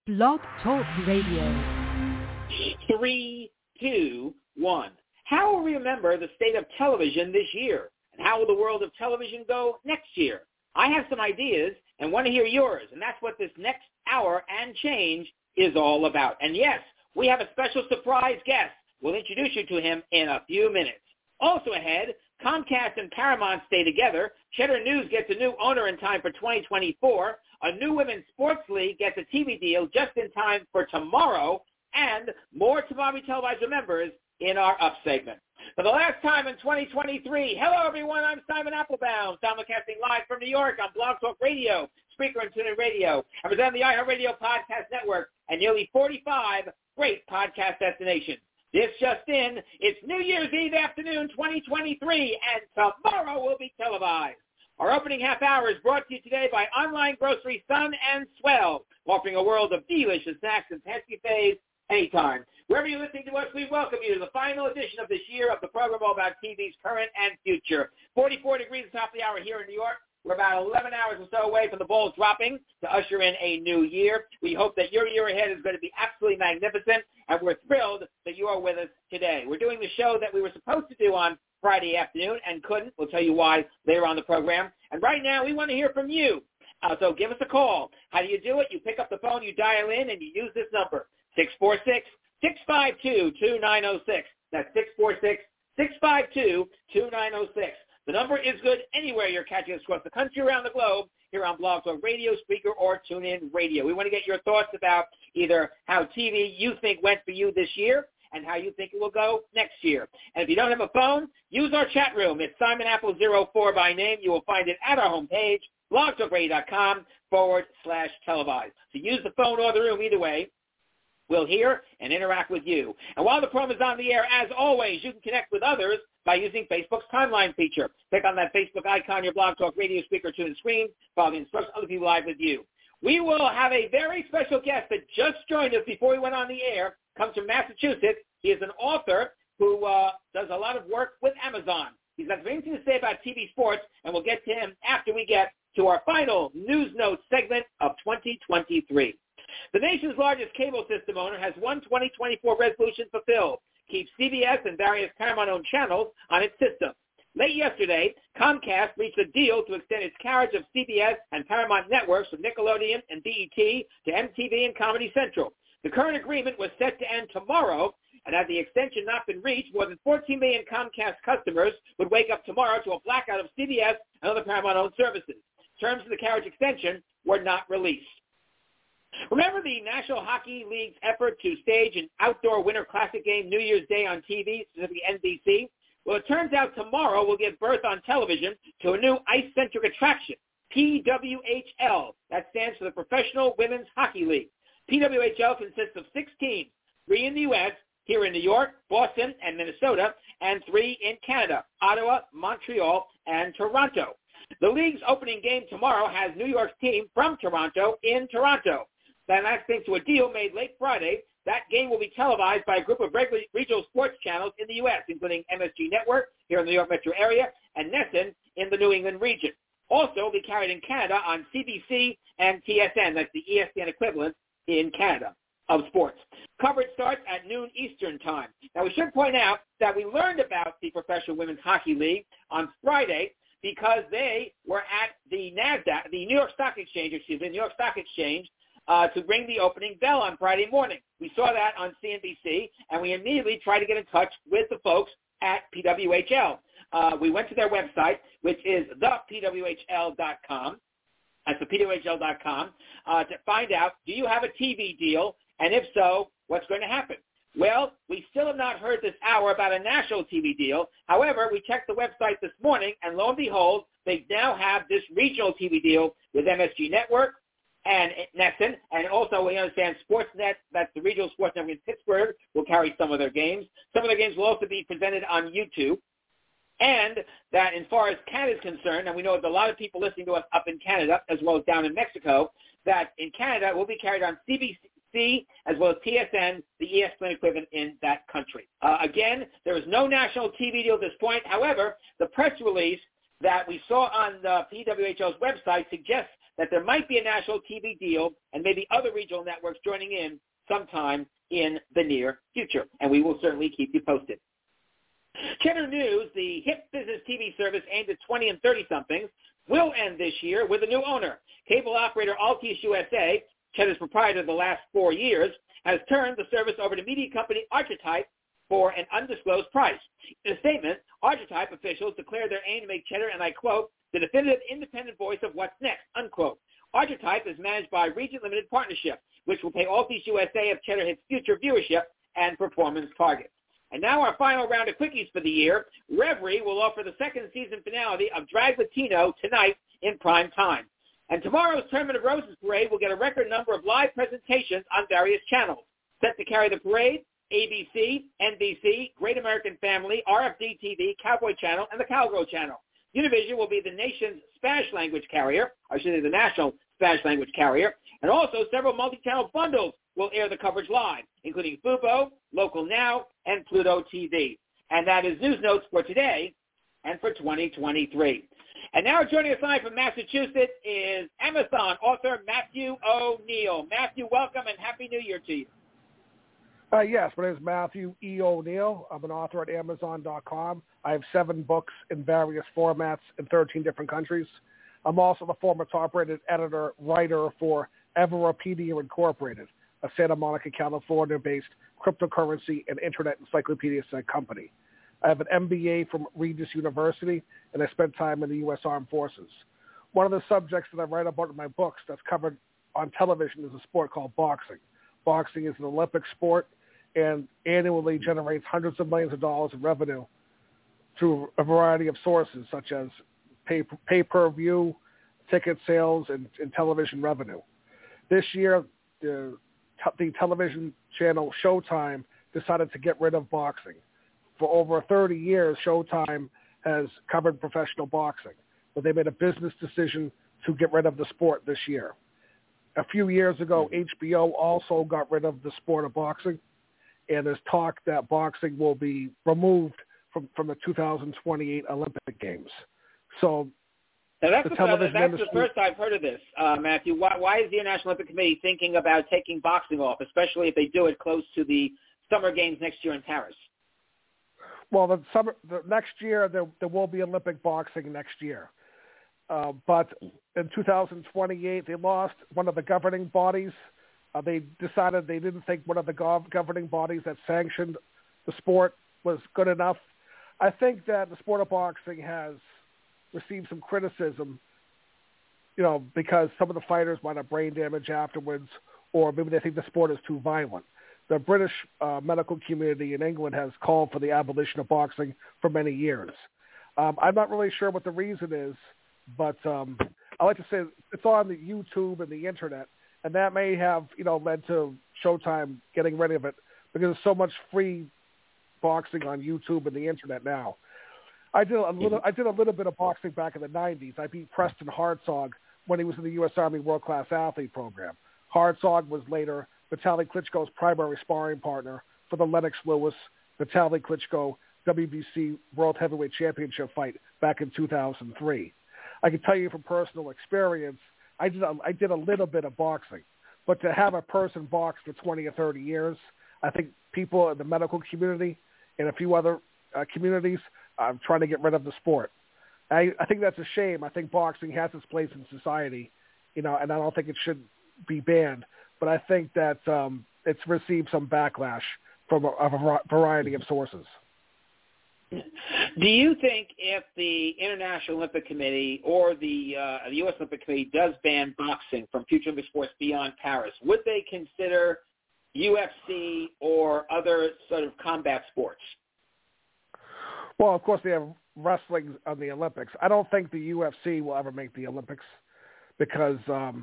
Blog Talk Radio. 3, 2, 1. How will we remember the state of television this year? And how will the world of television go next year? I have some ideas and want to hear yours, and that's what this next hour and change is all about. And yes, we have a special surprise guest. We'll introduce you to him in a few minutes. Also ahead, Comcast and Paramount stay together. Cheddar News gets a new owner in time for 2024. A new women's sports league gets a TV deal just in time for tomorrow. And more Tomorrow Televised Remembers in our Up segment. For the last time in 2023, hello everyone, I'm Simon Applebaum, simulcasting live from New York on Blog Talk Radio, Spreaker and TuneIn Radio. I present the iHeartRadio Podcast Network and nearly 45 great podcast destinations. This just in, it's New Year's Eve afternoon 2023, and tomorrow will be televised. Our opening half hour is brought to you today by online grocery Sun and Swell, offering a world of delicious snacks and tasty faves anytime. Wherever you're listening to us, we welcome you to the final edition of this year of the program all about TV's current and future. 44 degrees at the top of the hour here in New York. We're about 11 hours or so away from the balls dropping to usher in a new year. We hope that your year ahead is going to be absolutely magnificent, and we're thrilled that you are with us today. We're doing the show that we were supposed to do on Friday afternoon and couldn't. We'll tell you why later on the program. And right now, we want to hear from you. So give us a call. How do you do it? You pick up the phone, you dial in, and you use this number. 646-652-2906. That's 646-652-2906. The number is good anywhere you're catching us across the country, around the globe, here on Blog Talk Radio, Spreaker, or TuneIn Radio. We want to get your thoughts about either how TV you think went for you this year and how you think it will go next year. And if you don't have a phone, use our chat room. It's Simon Apple 04 by name. You will find it at our homepage, blogtalkradio.com/televised. So use the phone or the room either way. We'll hear and interact with you. And while the program is on the air, as always, you can connect with others by using Facebook's timeline feature. Click on that Facebook icon, your Blog Talk Radio speaker to the screen. Follow the instructions, other people live with you. We will have a very special guest that just joined us before we went on the air. Comes from Massachusetts. He is an author who does a lot of work with Amazon. He's got anything to say about TV sports, and we'll get to him after we get to our final News Notes segment of 2023. The nation's largest cable system owner has one 2024 resolution fulfilled. Keep CBS and various Paramount-owned channels on its system. Late yesterday, Comcast reached a deal to extend its carriage of CBS and Paramount networks from Nickelodeon and BET to MTV and Comedy Central. The current agreement was set to end tomorrow, and had the extension not been reached, more than 14 million Comcast customers would wake up tomorrow to a blackout of CBS and other Paramount-owned services. Terms of the carriage extension were not released. Remember the National Hockey League's effort to stage an outdoor Winter Classic game New Year's Day on TV, specifically NBC? Well, it turns out tomorrow will give birth on television to a new ice-centric attraction, PWHL. That stands for the Professional Women's Hockey League. PWHL consists of 6 teams, 3 in the U.S., here in New York, Boston, and Minnesota, and 3 in Canada, Ottawa, Montreal, and Toronto. The league's opening game tomorrow has New York's team from Toronto in Toronto. That's thanks to a deal made late Friday. That game will be televised by a group of regional sports channels in the U.S., including MSG Network here in the New York metro area and NESN in the New England region. Also, it will be carried in Canada on CBC and TSN. That's the ESPN equivalent in Canada of sports. Coverage starts at noon Eastern time. Now, we should point out that we learned about the Professional Women's Hockey League on Friday because they were at the NASDAQ, the New York Stock Exchange, to ring the opening bell on Friday morning. We saw that on CNBC, and we immediately tried to get in touch with the folks at PWHL. We went to their website, which is thepwhl.com. That's the PWHL.com, to find out, do you have a TV deal? And if so, what's going to happen? Well, we still have not heard this hour about a national TV deal. However, we checked the website this morning, and lo and behold, they now have this regional TV deal with MSG Network and NESN, and also we understand Sportsnet, that's the regional sports network in Pittsburgh, will carry some of their games. Some of their games will also be presented on YouTube. And that as far as Canada is concerned, and we know there's a lot of people listening to us up in Canada as well as down in Mexico, that in Canada it will be carried on CBC as well as TSN, the ESPN equivalent in that country. Again, there is no national TV deal at this point. However, the press release that we saw on the PWHL's website suggests that there might be a national TV deal and maybe other regional networks joining in sometime in the near future. And we will certainly keep you posted. Cheddar News, the hip business TV service aimed at 20 and 30-somethings, will end this year with a new owner. Cable operator Altice USA, Cheddar's proprietor the last 4 years, has turned the service over to media company Archetype for an undisclosed price. In a statement, Archetype officials declared their aim to make Cheddar, and I quote, the definitive independent voice of what's next, unquote. Archetype is managed by Regent Limited Partnership, which will pay Altice USA if Cheddar hits future viewership and performance targets. And now our final round of quickies for the year. Reverie will offer the second season finale of Drag Latino tonight in prime time. And tomorrow's Tournament of Roses parade will get a record number of live presentations on various channels. Set to carry the parade, ABC, NBC, Great American Family, RFD TV, Cowboy Channel, and the Cowgirl Channel. Univision will be the nation's Spanish language carrier, or should I say the national Spanish language carrier, and also several multi-channel bundles will air the coverage live, including Fubo, Local Now, and Pluto TV. And that is news notes for today and for 2023. And now joining us live from Massachusetts is Amazon author Matthew O'Neill. Matthew, welcome and Happy New Year to you. Yes, my name is Matthew E. O'Neill. I'm an author at Amazon.com. I have 7 books in various formats in 13 different countries. I'm also the former top-rated editor-writer for Everopedia Incorporated, a Santa Monica, California-based cryptocurrency and internet encyclopedia company. I have an MBA from Regis University, and I spent time in the U.S. Armed Forces. One of the subjects that I write about in my books that's covered on television is a sport called boxing. Boxing is an Olympic sport and annually generates hundreds of millions of dollars in revenue through a variety of sources, such as pay-per-view, ticket sales, and television revenue. This year, the television channel Showtime decided to get rid of boxing. For over 30 years, Showtime has covered professional boxing, but they made a business decision to get rid of the sport this year. A few years ago, HBO also got rid of the sport of boxing, and there's talk that boxing will be removed from the 2028 Olympic Games. So now that's the first I've heard of this, Matthew. Why is the International Olympic Committee thinking about taking boxing off, especially if they do it close to the Summer Games next year in Paris? Well, the next year there will be Olympic boxing next year. But in 2028, they lost one of the governing bodies. They decided they didn't think one of the governing bodies that sanctioned the sport was good enough. I think that the sport of boxing has received some criticism, because some of the fighters might have brain damage afterwards, or maybe they think the sport is too violent. The British medical community in England has called for the abolition of boxing for many years. I'm not really sure what the reason is, but I like to say it's on the YouTube and the internet, and that may have led to Showtime getting rid of it because there's so much free boxing on YouTube and the internet now. I did a little bit of boxing back in the 90s. I beat Preston Hartzog when he was in the U.S. Army World Class Athlete Program. Hartzog was later Vitaly Klitschko's primary sparring partner for the Lennox Lewis Vitaly Klitschko WBC World Heavyweight Championship fight back in 2003. I can tell you from personal experience, I did a little bit of boxing, but to have a person box for 20 or 30 years, I think people in the medical community and a few other communities are trying to get rid of the sport. I think that's a shame. I think boxing has its place in society, and I don't think it should be banned. But I think that it's received some backlash from a variety of sources. Do you think if the International Olympic Committee or the U.S. Olympic Committee does ban boxing from future Olympic sports beyond Paris, would they consider UFC or other sort of combat sports? Well, of course, they have wrestling on the Olympics. I don't think the UFC will ever make the Olympics because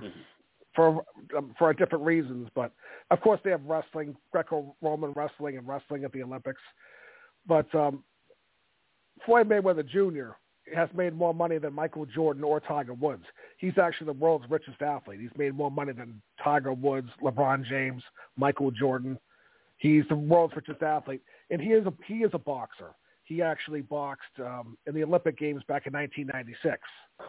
for different reasons. But, of course, they have wrestling, Greco-Roman wrestling and wrestling at the Olympics. But Floyd Mayweather Jr. has made more money than Michael Jordan or Tiger Woods. He's actually the world's richest athlete. He's made more money than Tiger Woods, LeBron James, Michael Jordan. He's the world's richest athlete, and he is a boxer. He actually boxed in the Olympic Games back in 1996.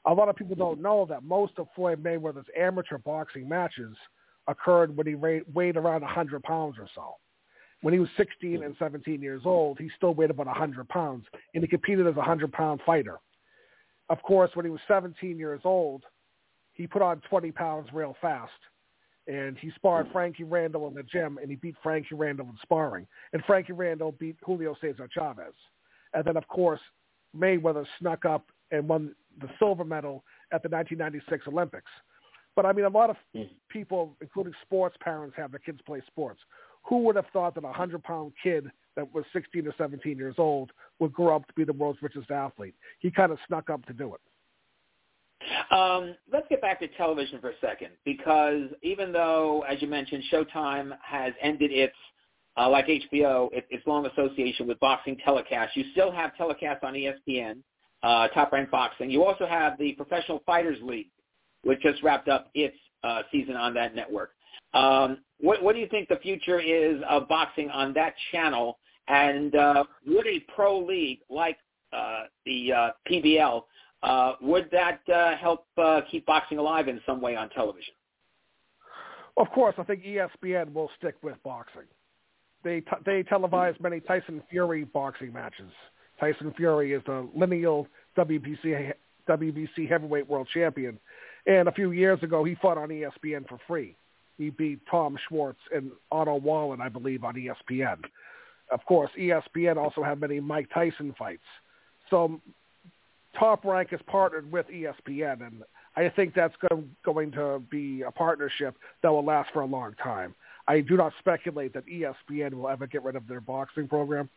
A lot of people don't know that most of Floyd Mayweather's amateur boxing matches occurred when he weighed around 100 pounds or so. When he was 16 and 17 years old, he still weighed about 100 pounds, and he competed as a 100-pound fighter. Of course, when he was 17 years old, he put on 20 pounds real fast, and he sparred Frankie Randall in the gym, and he beat Frankie Randall in sparring. And Frankie Randall beat Julio Cesar Chavez. And then, of course, Mayweather snuck up and won the silver medal at the 1996 Olympics. But, I mean, a lot of people, including sports parents, have their kids play sports. Who would have thought that a 100-pound kid that was 16 or 17 years old would grow up to be the world's richest athlete? He kind of snuck up to do it. Let's get back to television for a second, because even though, as you mentioned, Showtime has ended its, like HBO, its long association with boxing telecasts, you still have telecasts on ESPN, Top Rank Boxing. You also have the Professional Fighters League, which just wrapped up its season on that network. What do you think the future is of boxing on that channel? And would a pro league like the PBL, would that help keep boxing alive in some way on television? Of course, I think ESPN will stick with boxing. They televise many Tyson Fury boxing matches. Tyson Fury is the lineal WBC heavyweight world champion. And a few years ago, he fought on ESPN for free. He beat Tom Schwartz and Otto Wallen, I believe, on ESPN. Of course, ESPN also had many Mike Tyson fights. So Top Rank is partnered with ESPN, and I think that's going to be a partnership that will last for a long time. I do not speculate that ESPN will ever get rid of their boxing program.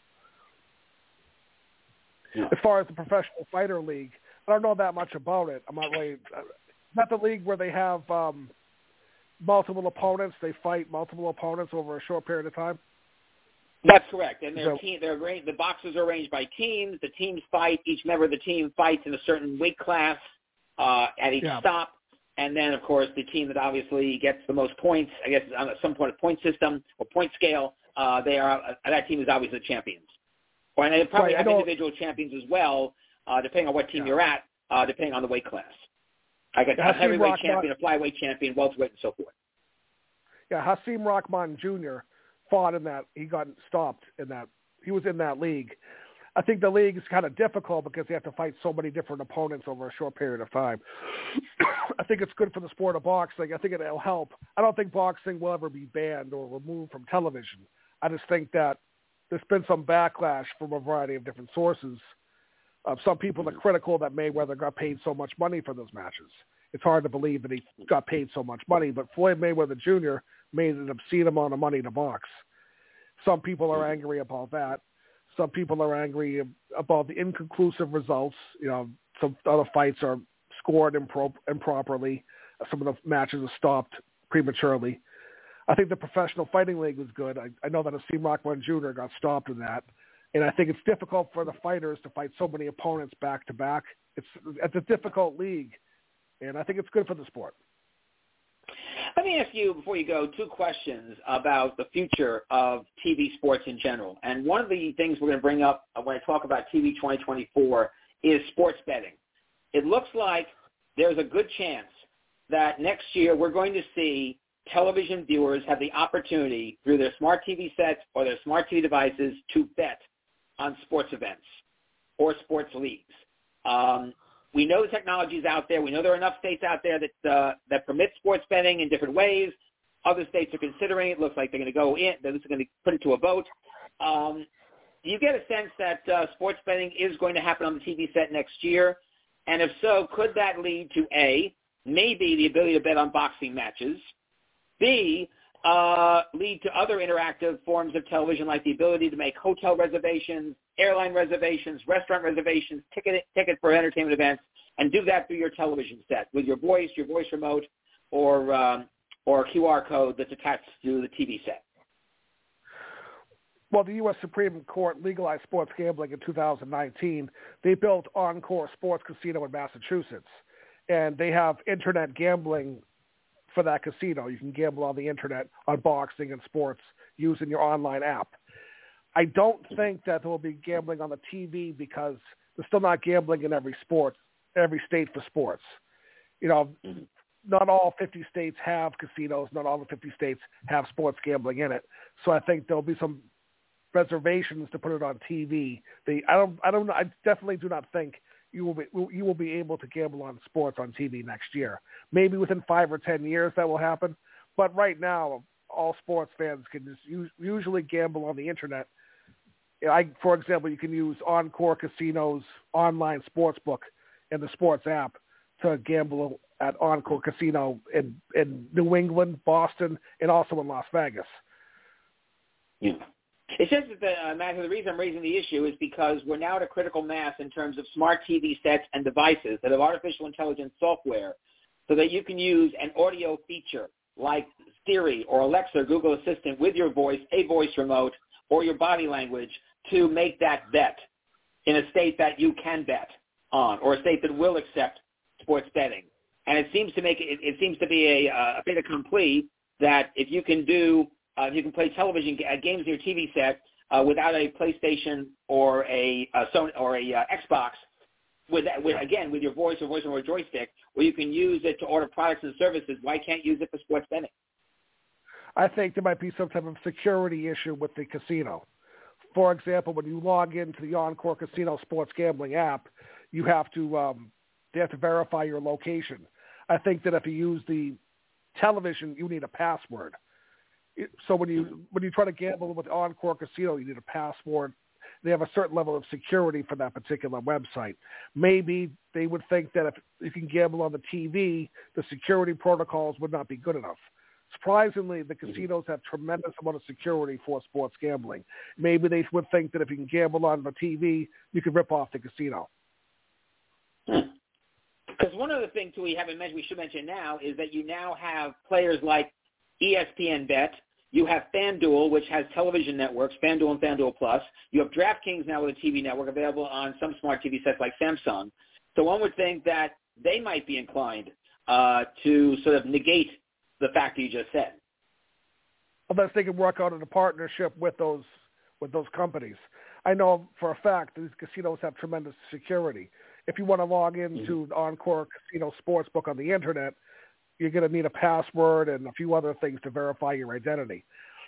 Yeah. As far as the Professional Fighter League, I don't know that much about it. I'm not really – not the league where they have multiple opponents. They fight multiple opponents over a short period of time. That's correct. And the boxers are arranged by teams. The teams fight. Each member of the team fights in a certain weight class at each stop. And then, of course, the team that obviously gets the most points, I guess on some point of point system or point scale, that team is obviously the champions. And they probably have individual champions as well, depending on what team you're at, depending on the weight class. I got a heavyweight champion, a flyweight champion, welterweight, and so forth. Yeah, Hasim Rahman Jr. fought in that. He got stopped in that. He was in that league. I think the league is kind of difficult because they have to fight so many different opponents over a short period of time. I think it's good for the sport of boxing. I think it'll help. I don't think boxing will ever be banned or removed from television. I just think that there's been some backlash from a variety of different sources. Some people are critical that Mayweather got paid so much money for those matches. It's hard to believe that he got paid so much money, but Floyd Mayweather Jr. made an obscene amount of money to box. Some people are angry about that. Some people are angry about the inconclusive results. You know, some other fights are scored improperly. Some of the matches are stopped prematurely. I think the Professional Fighting League was good. I know that Hasim Rahman Jr. got stopped in that. And I think it's difficult for the fighters to fight so many opponents back to back. It's a difficult league, and I think it's good for the sport. Let me ask you, before you go, two questions about the future of TV sports in general. And one of the things we're going to bring up when I talk about TV 2024 is sports betting. It looks like there's a good chance that next year we're going to see television viewers have the opportunity through their smart TV sets or their smart TV devices to bet on sports events or sports leagues. We know the technology is out there. We know there are enough states out there that permit sports betting in different ways. Other states are considering it. It looks like they're going to go in. They're just going to put it to a vote. Do you get a sense that sports betting is going to happen on the TV set next year? And if so, could that lead to, A, maybe the ability to bet on boxing matches, B, lead to other interactive forms of television like the ability to make hotel reservations, airline reservations, restaurant reservations, ticket for entertainment events, and do that through your television set with your voice remote, or a QR code that's attached to the TV set? Well, the U.S. Supreme Court legalized sports gambling in 2019. They built Encore Sports Casino in Massachusetts, and they have internet gambling for that casino. You can gamble on the internet on boxing and sports using your online app. I don't think that there will be gambling on the TV because they're still not gambling in every sport. every state for sports. You know, not all 50 states have casinos. Not all the 50 states have sports gambling in it. So I think there'll be some reservations to put it on TV. I definitely do not think you will be able to gamble on sports on TV next year. Maybe within 5 or 10 years that will happen. But right now, all sports fans can just usually gamble on the internet. For example, you can use Encore Casino's online sports book and the sports app to gamble at Encore Casino in New England, Boston, and also in Las Vegas. Yeah. It's just that, Matthew, the reason I'm raising the issue is because we're now at a critical mass in terms of smart TV sets and devices that have artificial intelligence software so that you can use an audio feature like Siri or Alexa, Google Assistant, with your voice, a voice remote, or your body language to make that bet in a state that you can bet on or a state that will accept sports betting. And it seems to be a fait accompli that if you can play television games in your TV set without a PlayStation or a Sony or a Xbox, with your voice or a joystick, where you can use it to order products and services. Why can't you use it for sports betting? I think there might be some type of security issue with the casino. For example, when you log into the Encore Casino sports gambling app, you have to they have to verify your location. I think that if you use the television, you need a password. So when you try to gamble with Encore Casino, you need a password. They have a certain level of security for that particular website. Maybe they would think that if you can gamble on the TV, the security protocols would not be good enough. Surprisingly, the casinos have tremendous amount of security for sports gambling. Maybe they would think that if you can gamble on the TV, you can rip off the casino. Because one other thing, too, we should mention now, is that you now have players like ESPN Bet. You have FanDuel, which has television networks, FanDuel and FanDuel Plus. You have DraftKings now with a TV network available on some smart TV sets like Samsung. So one would think that they might be inclined to sort of negate the factor you just said. Unless they can work out in a partnership with those companies. I know for a fact these casinos have tremendous security. If you want to log into the Encore Casino Sportsbook on the internet, you're going to need a password and a few other things to verify your identity.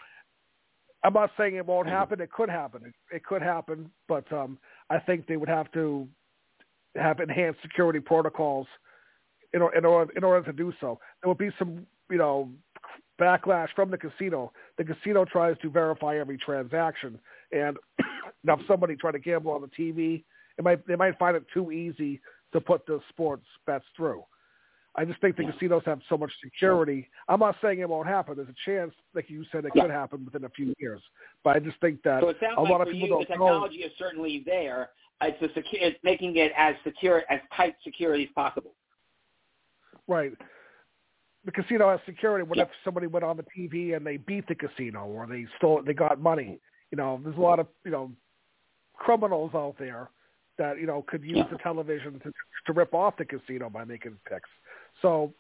I'm not saying it won't happen. It could happen. It could happen, but I think they would have to have enhanced security protocols in order to do so. There would be some, backlash from the casino. The casino tries to verify every transaction, and now if somebody try to gamble on the TV, they might find it too easy to put the sports bets through. I just think the casinos have so much security. I'm not saying it won't happen. There's a chance, like you said, it could happen within a few years. But I just think that a lot of people don't know. The technology is certainly there. It's making it as secure, as tight security as possible. Right. The casino has security. What if somebody went on the TV and they beat the casino or they got money? There's a lot of, criminals out there that, could use the television to rip off the casino by making picks. So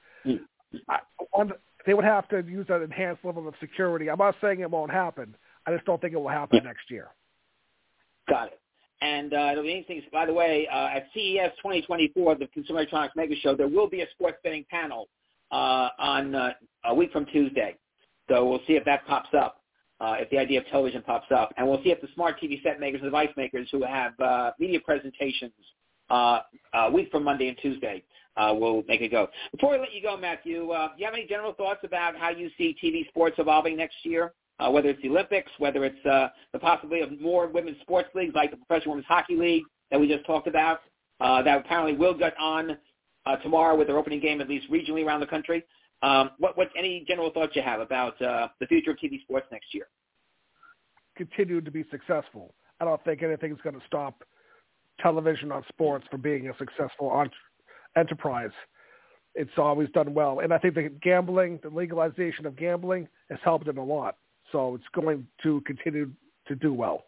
they would have to use that enhanced level of security. I'm not saying it won't happen. I just don't think it will happen next year. Got it. And it'll be interesting, by the way, at CES 2024, the Consumer Electronics Mega Show, there will be a sports betting panel on a week from Tuesday. So we'll see if that pops up, if the idea of television pops up. And we'll see if the smart TV set makers and device makers who have media presentations a week from Monday and Tuesday will make it go. Before we let you go, Matthew, do you have any general thoughts about how you see TV sports evolving next year? Whether it's the Olympics, whether it's the possibility of more women's sports leagues like the Professional Women's Hockey League that we just talked about, that apparently will get on tomorrow with their opening game, at least regionally around the country. What any general thoughts you have about the future of TV sports next year? Continue to be successful. I don't think anything's going to stop television on sports from being a successful enterprise. It's always done well. And I think the legalization of gambling has helped it a lot. So it's going to continue to do well.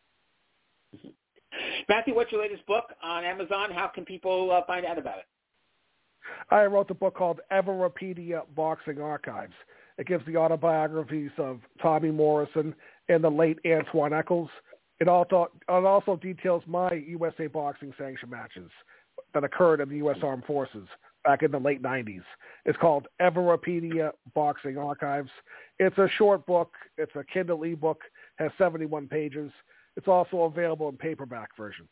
Matthew, what's your latest book on Amazon? How can people find out about it? I wrote the book called Everipedia Boxing Archives. It gives the autobiographies of Tommy Morrison and the late Antoine Eccles. It also details my USA Boxing sanction matches that occurred in the U.S. Armed Forces back in the late 90s. It's called Everipedia Boxing Archives. It's a short book. It's a Kindle ebook. Has 71 pages. It's also available in paperback version.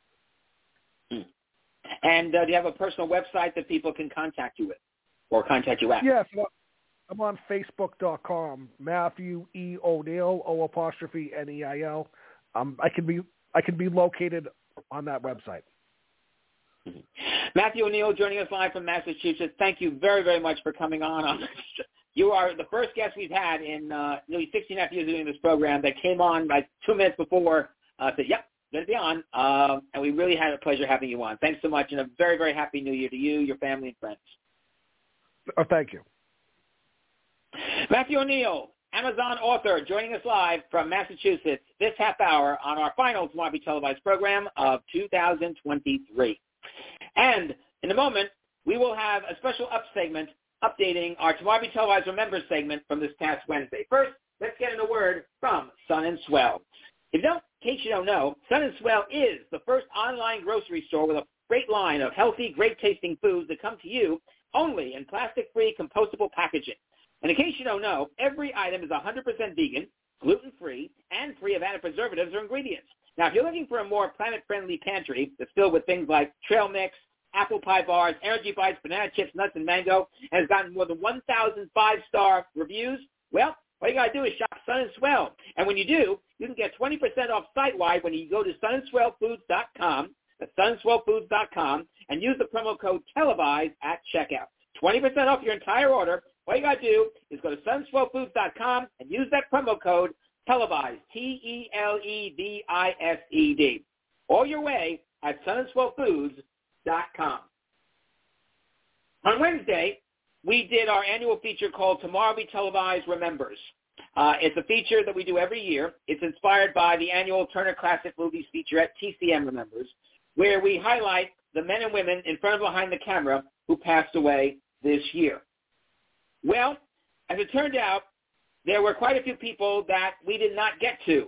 And do you have a personal website that people can contact you with or contact you at? Yes. I'm on Facebook.com, Matthew E. O'Neill, O''Neil. I can be located on that website. Mm-hmm. Matthew O'Neill joining us live from Massachusetts. Thank you very, very much for coming on. You are the first guest we've had in nearly 16.5 years of doing this program that came on like 2 minutes before, said, yep, going to be on. And we really had a pleasure having you on. Thanks so much, and a very, very happy New Year to you, your family, and friends. Oh, thank you. Matthew O'Neill, Amazon author, joining us live from Massachusetts this half hour on our final Tomorrow Be Televised program of 2023. And in a moment, we will have a special segment updating our Tomorrow Be Televised Remember segment from this past Wednesday. First, let's get in a word from Sun & Swell. In case you don't know, Sun & Swell is the first online grocery store with a great line of healthy, great-tasting foods that come to you only in plastic-free, compostable packaging. And in case you don't know, every item is 100% vegan, gluten-free, and free of added preservatives or ingredients. Now, if you're looking for a more planet-friendly pantry that's filled with things like trail mix, apple pie bars, energy bites, banana chips, nuts, and mango, and has gotten more than 1,000 five-star reviews, well, all you got to do is shop Sun & Swell. And when you do, you can get 20% off site-wide when you go to sunswellfoods.com, that's sunswellfoods.com, and use the promo code TELEVISE at checkout. 20% off your entire order. All you got to do is go to sunswellfoods.com and use that promo code TELEVISE, TELEVISED. All your way at sunswellfoods.com. On Wednesday, we did our annual feature called Tomorrow Be Televised Remembers. It's a feature that we do every year. It's inspired by the annual Turner Classic Movies featurette, TCM Remembers, where we highlight the men and women in front and behind the camera who passed away this year. Well, as it turned out, there were quite a few people that we did not get to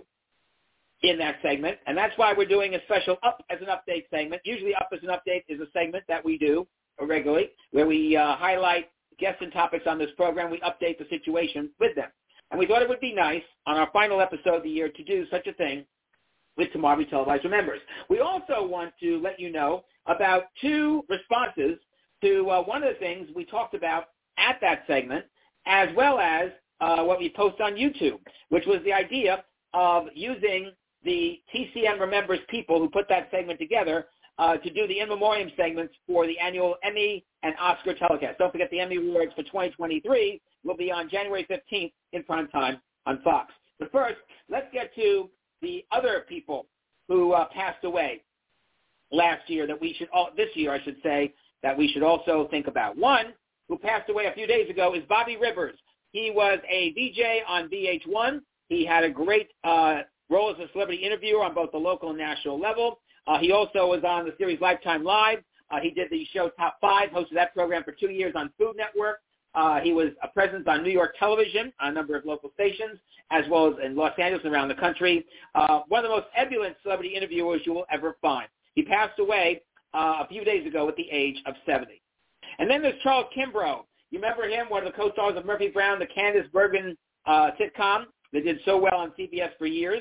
in that segment, and that's why we're doing a special Up as an Update segment. Usually Up as an Update is a segment that we do regularly where we highlight guests and topics on this program. We update the situation with them. And we thought it would be nice on our final episode of the year to do such a thing with Tomorrow Be Televised Remembers. We also want to let you know about two responses to one of the things we talked about at that segment, as well as what we post on YouTube, which was the idea of using the TCM Remembers people who put that segment together to do the in memoriam segments for the annual Emmy and Oscar telecast. Don't forget the Emmy Awards for 2023 will be on January 15th in prime time on Fox. But first, let's get to the other people who passed away last year that we should, this year I should say, that we should also think about. One who passed away a few days ago is Bobby Rivers. He was a VJ on VH1. He had a great role as a celebrity interviewer on both the local and national level. He also was on the series Lifetime Live. He did the show Top 5, hosted that program for 2 years on Food Network. He was a presence on New York television on a number of local stations, as well as in Los Angeles and around the country. One of the most ebullient celebrity interviewers you will ever find. He passed away a few days ago at the age of 70. And then there's Charles Kimbrough. You remember him, one of the co-stars of Murphy Brown, the Candace Bergen sitcom that did so well on CBS for years.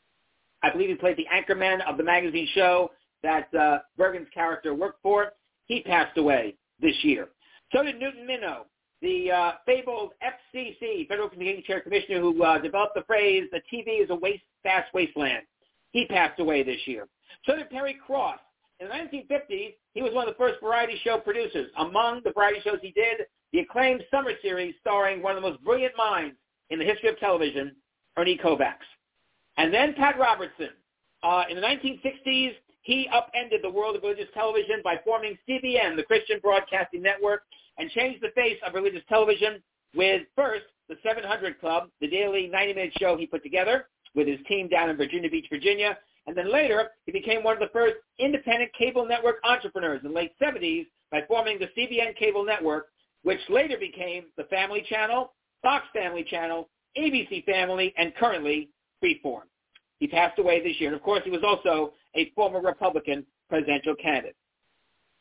I believe he played the anchorman of the magazine show that Bergen's character worked for. He passed away this year. So did Newton Minow, the fabled FCC, Federal Communications Commissioner, who developed the phrase, the TV is a vast wasteland. He passed away this year. So did Perry Cross. In the 1950s, he was one of the first variety show producers. Among the variety shows he did, the acclaimed Summer Series starring one of the most brilliant minds in the history of television, Ernie Kovacs. And then Pat Robertson. In the 1960s, he upended the world of religious television by forming CBN, the Christian Broadcasting Network, and changed the face of religious television with, first, the 700 Club, the daily 90-minute show he put together with his team down in Virginia Beach, Virginia. And then later, he became one of the first independent cable network entrepreneurs in the late 70s by forming the CBN Cable Network, which later became the Family Channel, Fox Family Channel, ABC Family, and currently Freeform. He passed away this year. And, of course, he was also a former Republican presidential candidate.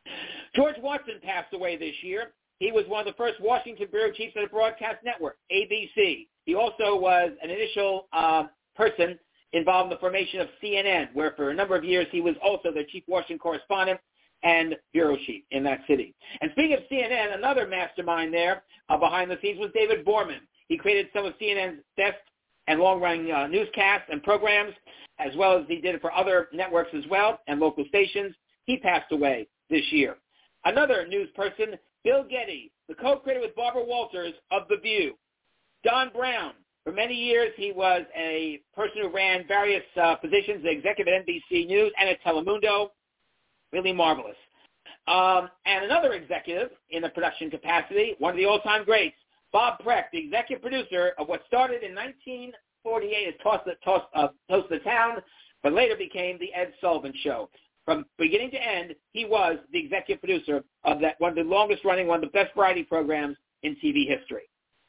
George Watson passed away this year. He was one of the first Washington bureau chiefs of the broadcast network, ABC. He also was an initial person involved in the formation of CNN, where for a number of years he was also the chief Washington correspondent and bureau chief in that city. And speaking of CNN, another mastermind there behind the scenes was David Borman. He created some of CNN's best and long-running newscasts and programs, as well as he did it for other networks as well and local stations. He passed away this year. Another news person, Bill Getty, the co-creator with Barbara Walters of The View. Don Brown, for many years he was a person who ran various positions, the executive at NBC News and at Telemundo. Really marvelous. And another executive in the production capacity, one of the all-time greats, Bob Preck, the executive producer of what started in 1948 as Toast the Town, but later became the Ed Sullivan Show. From beginning to end, he was the executive producer of that one of the longest-running, one of the best variety programs in TV history.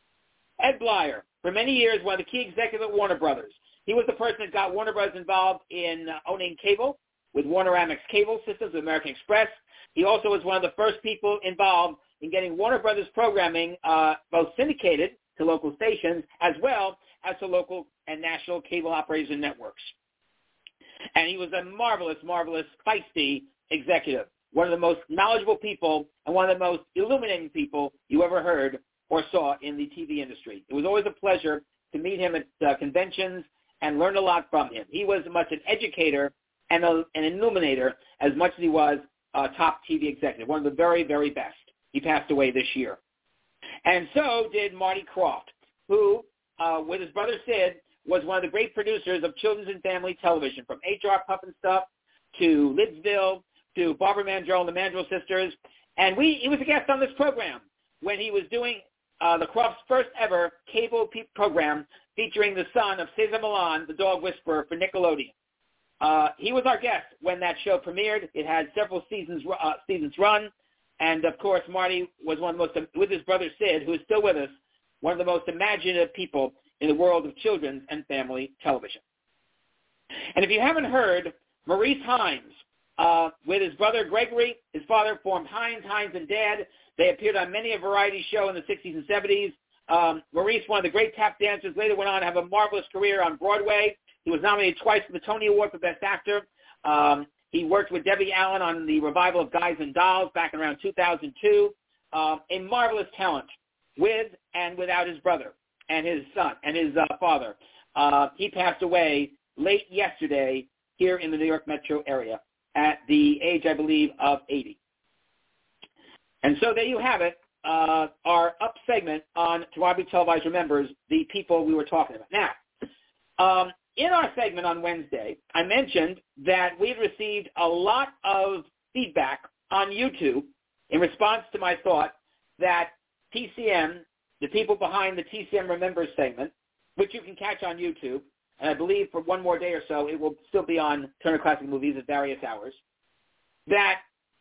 Ed Blyer, for many years, one of the key executives at Warner Brothers. He was the person that got Warner Brothers involved in owning cable with Warner Amex Cable Systems with American Express. He also was one of the first people involved in getting Warner Brothers programming both syndicated to local stations as well as to local and national cable operators and networks. And he was a marvelous, marvelous, feisty executive, one of the most knowledgeable people and one of the most illuminating people you ever heard or saw in the TV industry. It was always a pleasure to meet him at conventions and learn a lot from him. He was as much an educator and an illuminator as much as he was a top TV executive, one of the very, very best. He passed away this year. And so did Marty Krofft, who, with his brother Sid, was one of the great producers of children's and family television, from HR Pufnstuf to Lidsville to Barbara Mandrell and the Mandrell Sisters. And he was a guest on this program when he was doing the Kroffts' first ever cable program featuring the son of Cesar Millan, the dog whisperer, for Nickelodeon. He was our guest when that show premiered. It had several seasons run. And, of course, Marty was one of the most, with his brother Sid, who is still with us, one of the most imaginative people in the world of children's and family television. And if you haven't heard, Maurice Hines, with his brother Gregory, his father formed Hines and Dad. They appeared on many a variety show in the 60s and 70s. Maurice, one of the great tap dancers, later went on to have a marvelous career on Broadway. He was nominated twice for the Tony Award for Best Actor. He worked with Debbie Allen on the revival of Guys and Dolls back in around 2002. A marvelous talent with and without his brother and his son and his father. He passed away late yesterday here in the New York metro area at the age, I believe, of 80. And so there you have it, our up segment on Tawabri Televised Remembers the people we were talking about. Now, in our segment on Wednesday, I mentioned that we've received a lot of feedback on YouTube in response to my thought that TCM, the people behind the TCM Remembers segment, which you can catch on YouTube, and I believe for one more day or so it will still be on Turner Classic Movies at various hours, that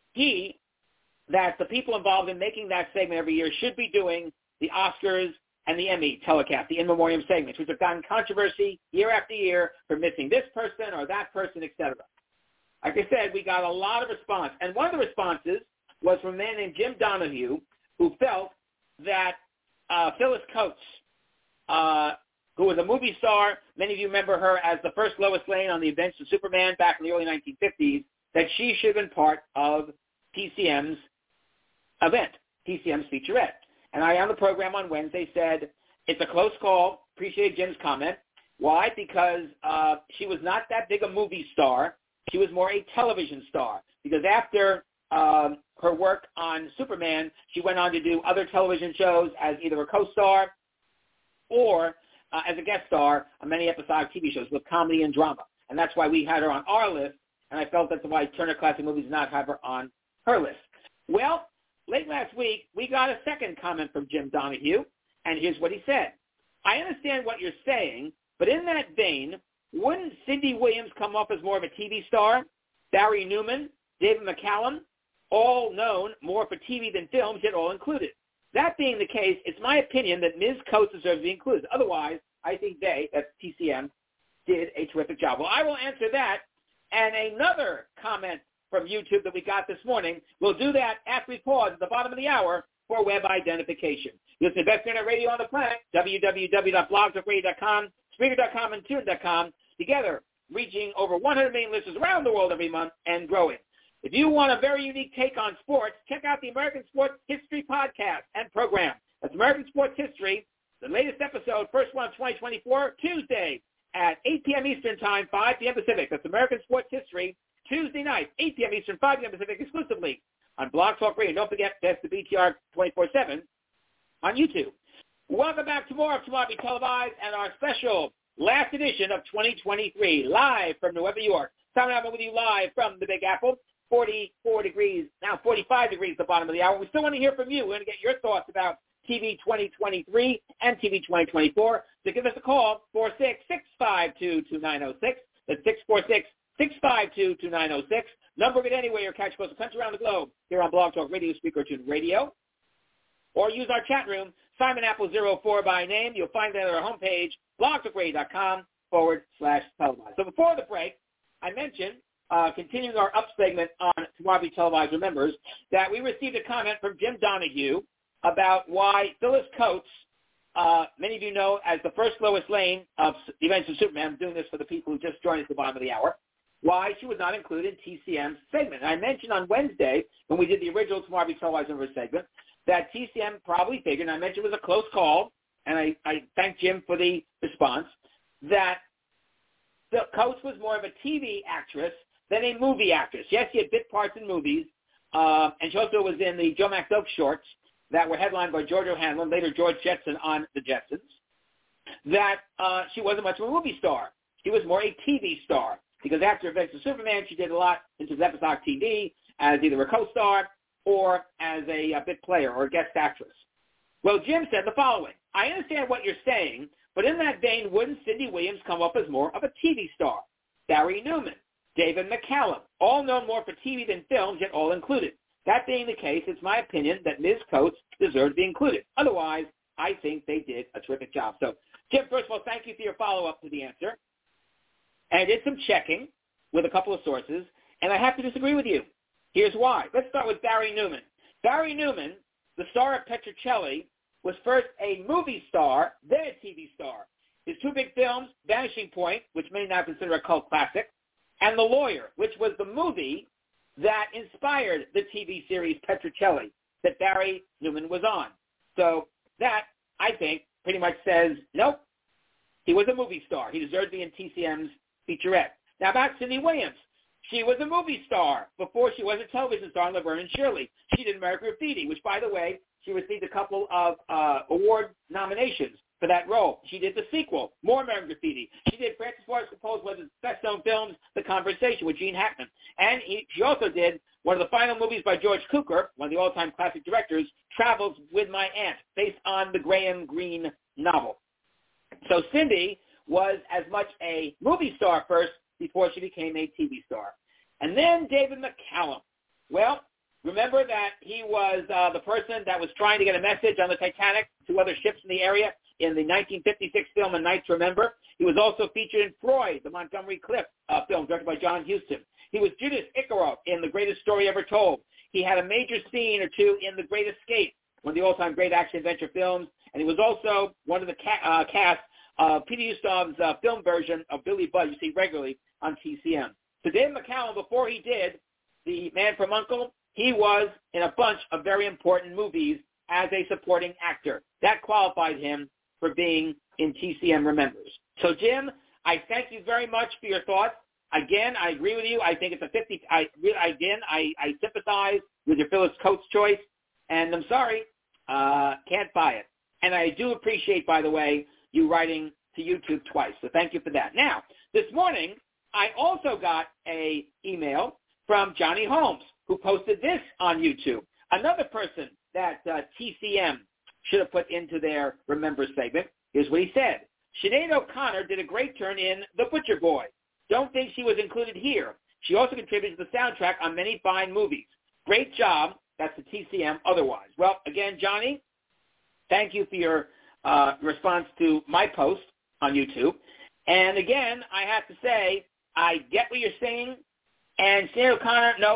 the people involved in making that segment every year should be doing the Oscars and the Emmy telecast, the in memoriam segments, which have gotten controversy year after year for missing this person or that person, etc. Like I said, we got a lot of response. And one of the responses was from a man named Jim Donahue, who felt that Phyllis Coates, who was a movie star, many of you remember her as the first Lois Lane on the Adventures of Superman back in the early 1950s, that she should have been part of TCM's event, TCM's featurette. And I, on the program on Wednesday, said, it's a close call. Appreciate Jim's comment. Why? Because she was not that big a movie star. She was more a television star. Because after her work on Superman, she went on to do other television shows as either a co-star or as a guest star on many episodic TV shows with comedy and drama. And that's why we had her on our list, and I felt that's why Turner Classic Movies did not have her on her list. Well, late last week, we got a second comment from Jim Donahue, and here's what he said. I understand what you're saying, but in that vein, wouldn't Cindy Williams come off as more of a TV star? Barry Newman, David McCallum, all known more for TV than films, yet all included. That being the case, it's my opinion that Ms. Coates deserves to be included. Otherwise, I think that's TCM, did a terrific job. Well, I will answer that. And another comment from YouTube that we got this morning. We'll do that after we pause at the bottom of the hour for web identification. Listen to Best Internet Radio on the planet, www.blogtalkradio.com, Spreaker.com, and Tune.com, together reaching over 100 million listeners around the world every month and growing. If you want a very unique take on sports, check out the American Sports History Podcast and program. That's American Sports History, the latest episode, first one of 2024, Tuesday at 8 p.m. Eastern Time, 5 p.m. Pacific. That's American Sports History, Tuesday night, 8 p.m. Eastern, 5 p.m. Pacific, exclusively on Blog Talk Radio. Don't forget, that's the BTR 24/7 on YouTube. Welcome back to more of Tomorrow Televised and our special last edition of 2023, live from New York. Simon Allen with you live from the Big Apple. 44 degrees, now 45 degrees at the bottom of the hour. We still want to hear from you. We're going to get your thoughts about TV 2023 and TV 2024. So give us a call, 466-652-2906. That's 646-652-2906. Number of it anywhere, catch across the country, around the globe, here on Blog Talk Radio, Speaker Tune Radio. Or use our chat room, Simon Apple 04 by name. You'll find that at our homepage, blogtalkradio.com/televised. So before the break, I mentioned, continuing our up segment on Tomorrow Televised Remembers, that we received a comment from Jim Donahue about why Phyllis Coates, many of you know as the first Lois Lane of The Adventures of Superman, I'm doing this for the people who just joined us at the bottom of the hour, why she was not included in TCM's segment. And I mentioned on Wednesday, when we did the original Tomorrow Televised Remembers segment, that TCM probably figured, and I mentioned it was a close call, and I thank Jim for the response, that the Coates was more of a TV actress than a movie actress. Yes, she had bit parts in movies, and she also was in the Joe Max Oak shorts that were headlined by George O'Hanlon, later George Jetson on The Jetsons, that she wasn't much of a movie star. She was more a TV star, because after Adventures of Superman, she did a lot into episodic TV as either a co-star or as a bit player or a guest actress. Well, Jim said the following: I understand what you're saying, but in that vein, wouldn't Cindy Williams come up as more of a TV star? Barry Newman, David McCallum, all known more for TV than films, yet all included. That being the case, it's my opinion that Ms. Coates deserved to be included. Otherwise, I think they did a terrific job. So, Jim, first of all, thank you for your follow-up to the answer. And I did some checking with a couple of sources, and I have to disagree with you. Here's why. Let's start with Barry Newman. Barry Newman, the star of Petrocelli, was first a movie star, then a TV star. His two big films, Vanishing Point, which many now consider a cult classic, and The Lawyer, which was the movie that inspired the TV series Petrocelli that Barry Newman was on. So that, I think, pretty much says, nope, he was a movie star. He deserved to be in TCM's featurette. Now about Cindy Williams. She was a movie star before she was a television star on Laverne and Shirley. She did American Graffiti, which, by the way, she received a couple of award nominations for that role. She did the sequel, more American Graffiti. She did Francis Ford Coppola's one of his best-known films, The Conversation, with Gene Hackman. And she also did one of the final movies by George Cukor, one of the all-time classic directors, Travels with My Aunt, based on the Graham Greene novel. So Cindy was as much a movie star first before she became a TV star. And then David McCallum. Well, remember that he was the person that was trying to get a message on the Titanic to other ships in the area in the 1956 film A Night to Remember. He was also featured in Freud, the Montgomery Clift film directed by John Huston. He was Judas Icaroth in The Greatest Story Ever Told. He had a major scene or two in The Great Escape, one of the all-time great action-adventure films. And he was also one of the cast of Peter Ustav's film version of Billy Budd, you see regularly on TCM. So David McCallum, before he did The Man from U.N.C.L.E., he was in a bunch of very important movies as a supporting actor. That qualified him for being in TCM Remembers. So, Jim, I thank you very much for your thoughts. Again, I agree with you. I think it's a 50. I sympathize with your Phyllis Coates choice, and I'm sorry, can't buy it. And I do appreciate, by the way, you writing to YouTube twice. So thank you for that. Now, this morning, I also got an email from Johnny Holmes, who posted this on YouTube. Another person that TCM should have put into their Remember segment. Here's what he said. Sinead O'Connor did a great turn in The Butcher Boy. Don't think she was included here. She also contributed to the soundtrack on many fine movies. Great job. That's the TCM otherwise. Well, again, Johnny, thank you for your response to my post on YouTube. And again, I have to say, I get what you're saying. And Sinead O'Connor, nope,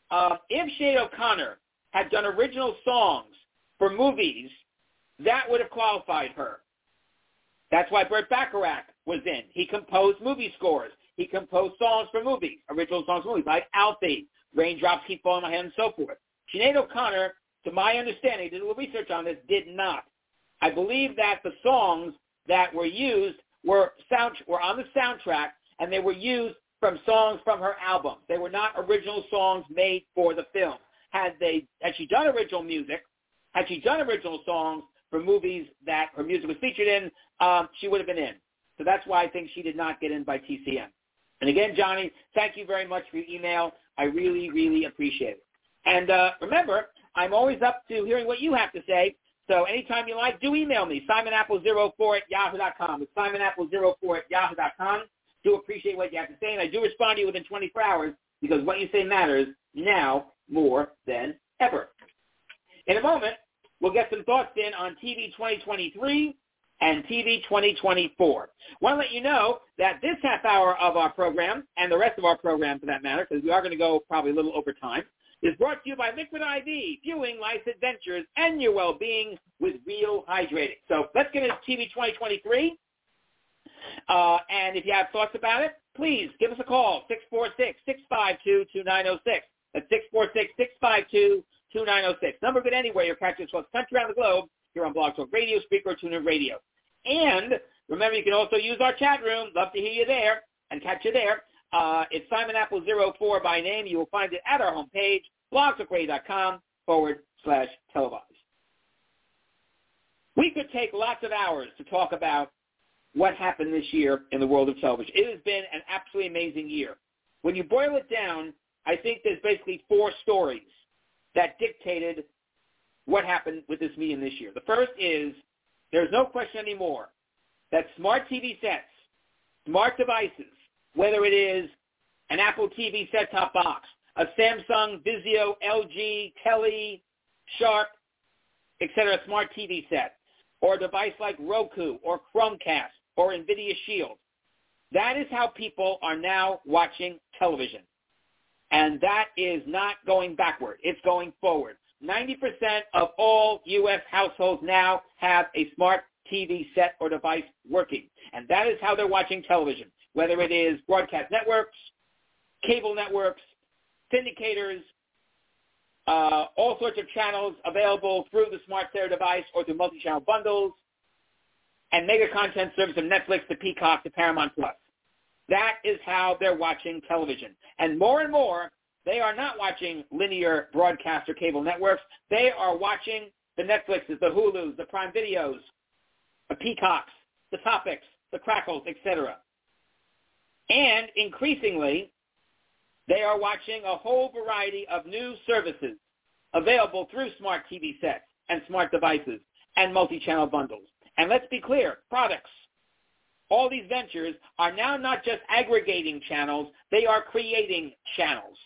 if Sinead O'Connor had done original songs for movies, that would have qualified her. That's why Burt Bacharach was in. He composed movie scores. He composed songs for movies, original songs for movies, like Alfie, Raindrops Keep Falling on My Head, and so forth. Sinead O'Connor, to my understanding, did a little research on this, did not. I believe that the songs that were used were on the soundtrack, and they were used from songs from her album. They were not original songs made for the film. Had she done original music, had she done original songs for movies that her music was featured in, she would have been in. So that's why I think she did not get in by TCM. And again, Johnny, thank you very much for your email. I really, really appreciate it. And remember, I'm always up to hearing what you have to say. So anytime you like, do email me, simonapple04@yahoo.com. It's simonapple04@yahoo.com. Do appreciate what you have to say, and I do respond to you within 24 hours because what you say matters now more than ever. In a moment, we'll get some thoughts in on TV 2023 and TV 2024. I want to let you know that this half hour of our program, and the rest of our program for that matter, because we are going to go probably a little over time, is brought to you by Liquid IV, fueling life's adventures and your well-being with real hydrating. So let's get into TV 2023. And if you have thoughts about it, please give us a call, 646-652-2906. That's 646-652-2906. Number good anywhere. You'll catch us across the country, around the globe, here on Blog Talk Radio, Speaker, or TuneIn Radio. And remember, you can also use our chat room. Love to hear you there and catch you there. It's Simon Apple 04 by name. You will find it at our homepage, blogtalkradio.com/televised. We could take lots of hours to talk about what happened this year in the world of television. It has been an absolutely amazing year. When you boil it down, I think there's basically 4 stories that dictated what happened with this medium this year. The first is there's no question anymore that smart TV sets, smart devices, whether it is an Apple TV set-top box, a Samsung, Vizio, LG, Telly, Sharp, etc., smart TV set, or a device like Roku or Chromecast or NVIDIA Shield. That is how people are now watching television. And that is not going backward. It's going forward. 90% of all U.S. households now have a smart TV set or device working. And that is how they're watching television, whether it is broadcast networks, cable networks, syndicators, all sorts of channels available through the smart stereo device or through multi-channel bundles, and mega content service from Netflix to Peacock to Paramount Plus. That is how they're watching television. And more, they are not watching linear broadcast or cable networks. They are watching the Netflixes, the Hulus, the Prime Videos, the Peacocks, the Topics, the Crackles, etc. And increasingly, they are watching a whole variety of new services available through smart TV sets and smart devices and multi-channel bundles. And let's be clear, products. All these ventures are now not just aggregating channels, they are creating channels.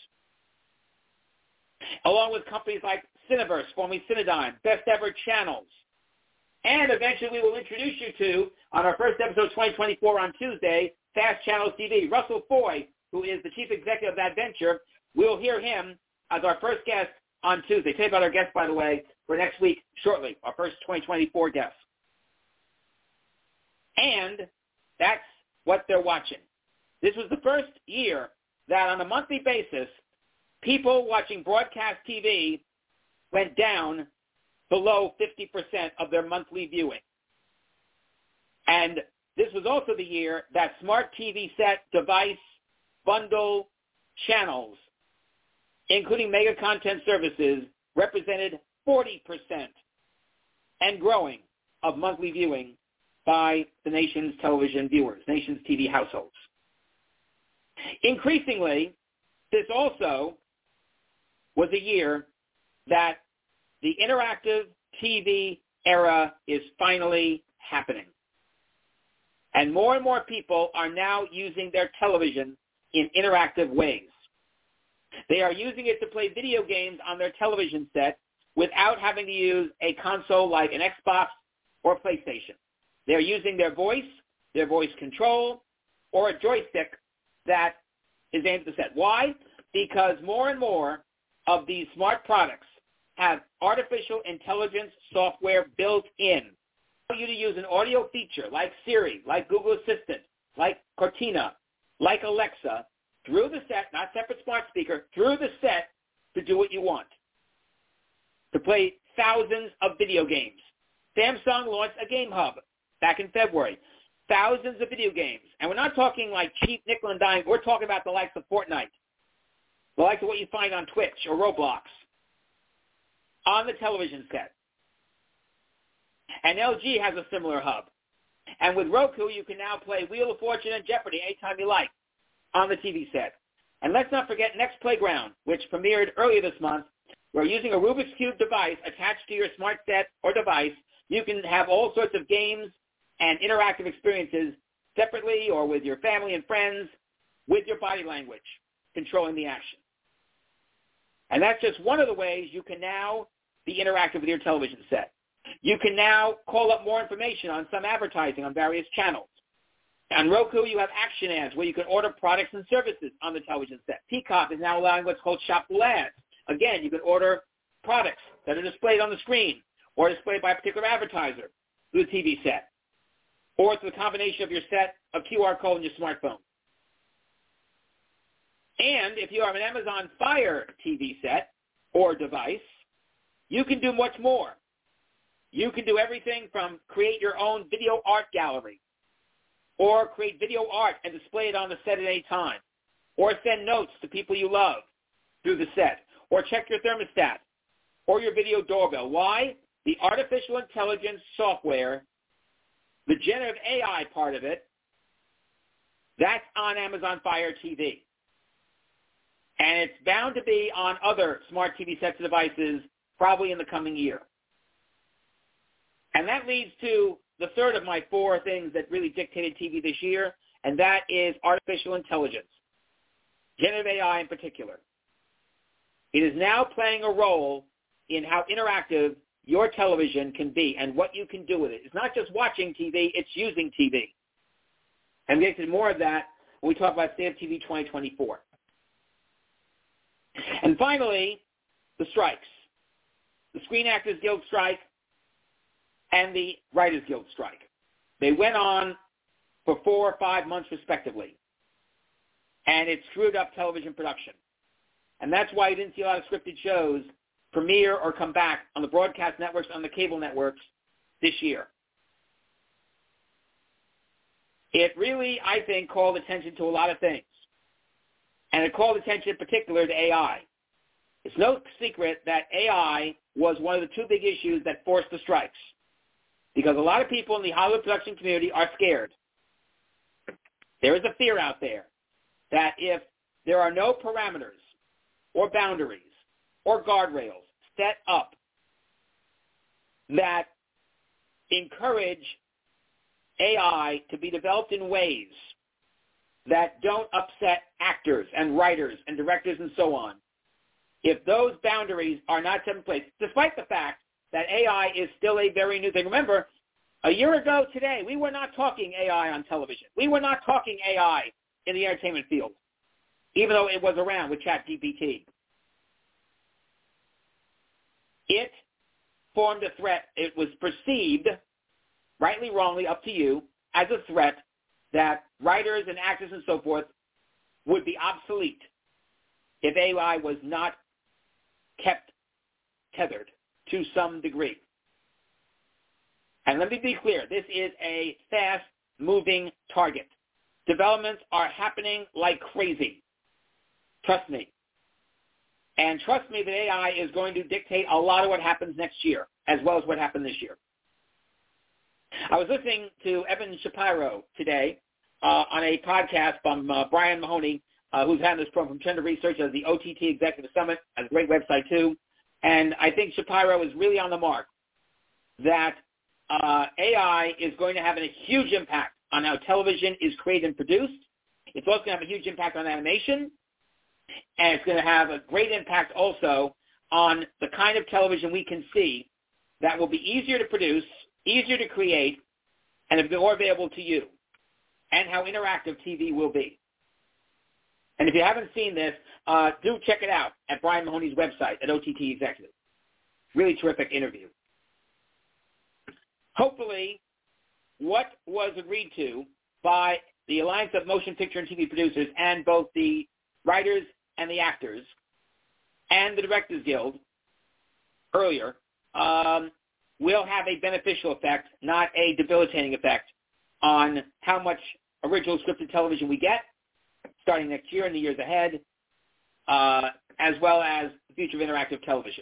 Along with companies like Cineverse, formerly Cinedigm, Best Ever Channels. And eventually we will introduce you to, on our first episode of 2024 on Tuesday, Fast Channels TV. Russell Foy, who is the chief executive of that venture, we'll hear him as our first guest on Tuesday. Tell you about our guest, by the way, for next week shortly, our first 2024 guest. And that's what they're watching. This was the first year that on a monthly basis, people watching broadcast TV went down below 50% of their monthly viewing. And this was also the year that smart TV set, device, bundle, channels, including mega content services, represented 40% and growing of monthly viewing by the nation's television viewers, nation's TV households. Increasingly, this also was a year that the interactive TV era is finally happening. And more people are now using their television in interactive ways. They are using it to play video games on their television set without having to use a console like an Xbox or PlayStation. They're using their voice control, or a joystick that is aimed at the set. Why? Because more and more of these smart products have artificial intelligence software built in. Allow you to use an audio feature like Siri, like Google Assistant, like Cortina, like Alexa, through the set, not separate smart speaker, through the set to do what you want. To play thousands of video games. Samsung launched a Game Hub back in February. Thousands of video games. And we're not talking like cheap nickel and dime. We're talking about the likes of Fortnite, the likes of what you find on Twitch or Roblox, on the television set. And LG has a similar hub. And with Roku, you can now play Wheel of Fortune and Jeopardy anytime you like on the TV set. And let's not forget Next Playground, which premiered earlier this month, where using a Rubik's Cube device attached to your smart set or device, you can have all sorts of games and interactive experiences separately or with your family and friends with your body language, controlling the action. And that's just one of the ways you can now be interactive with your television set. You can now call up more information on some advertising on various channels. On Roku, you have action ads where you can order products and services on the television set. Peacock is now allowing what's called shoppable ads. Again, you can order products that are displayed on the screen or displayed by a particular advertiser through the TV set, or through the combination of your set of QR code and your smartphone. And if you have an Amazon Fire TV set or device, you can do much more. You can do everything from create your own video art gallery, or create video art and display it on the set at any time, or send notes to people you love through the set, or check your thermostat, or your video doorbell. Why? The artificial intelligence software, the generative AI part of it, that's on Amazon Fire TV. And it's bound to be on other smart TV sets and devices probably in the coming year. And that leads to the third of my four things that really dictated TV this year, and that is artificial intelligence, generative AI in particular. It is now playing a role in how interactive your television can be and what you can do with it. It's not just watching TV, it's using TV. And we'll get to more of that when we talk about State of TV 2024. And finally, the strikes. The Screen Actors Guild strike and the Writers Guild strike. They went on for 4 or 5 months respectively. And it screwed up television production. And that's why you didn't see a lot of scripted shows premiere or come back on the broadcast networks, on the cable networks this year. It really, I think, called attention to a lot of things. And it called attention in particular to AI. It's no secret that AI was one of the two big issues that forced the strikes, because a lot of people in the Hollywood production community are scared. There is a fear out there that if there are no parameters or boundaries or guardrails set up that encourage AI to be developed in ways that don't upset actors and writers and directors and so on, if those boundaries are not set in place, despite the fact that AI is still a very new thing. Remember, a year ago today, we were not talking AI on television. We were not talking AI in the entertainment field, even though it was around with ChatGPT. It formed a threat. It was perceived, rightly, wrongly, up to you, as a threat that writers and actors and so forth would be obsolete if AI was not kept tethered to some degree. And let me be clear, this is a fast-moving target. Developments are happening like crazy. Trust me. And trust me that AI is going to dictate a lot of what happens next year, as well as what happened this year. I was listening to Evan Shapiro today on a podcast from Brian Mahoney, who's had this program from Gender Research as the OTT Executive Summit, has a great website too. And I think Shapiro is really on the mark that AI is going to have a huge impact on how television is created and produced. It's also going to have a huge impact on animation. And it's going to have a great impact also on the kind of television we can see that will be easier to produce, easier to create, and more available to you, and how interactive TV will be. And if you haven't seen this, do check it out at Brian Mahoney's website at OTT Executive. Really terrific interview. Hopefully, what was agreed to by the Alliance of Motion Picture and TV Producers and both the writers and the actors and the Directors Guild earlier will have a beneficial effect, not a debilitating effect, on how much original scripted television we get starting next year and the years ahead, as well as the future of interactive television.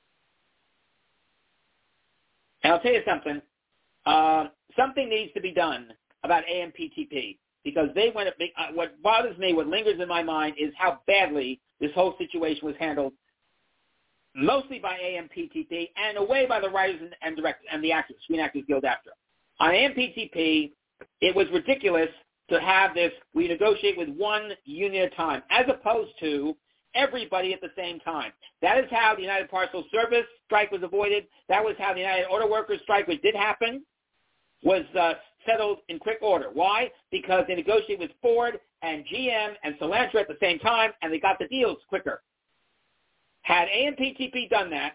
And I'll tell you something. Something needs to be done about AMPTP because what bothers me, what lingers in my mind is how badly this whole situation was handled, mostly by AMPTP and away by the writers and directors and the actors, Screen Actors Guild after. On AMPTP, it was ridiculous to have this, we negotiate with one union at a time, as opposed to everybody at the same time. That is how the United Parcel Service strike was avoided. That was how the United Auto Workers strike, which did happen, was settled in quick order. Why? Because they negotiated with Ford and GM and Solantra at the same time, and they got the deals quicker. Had AMPTP done that,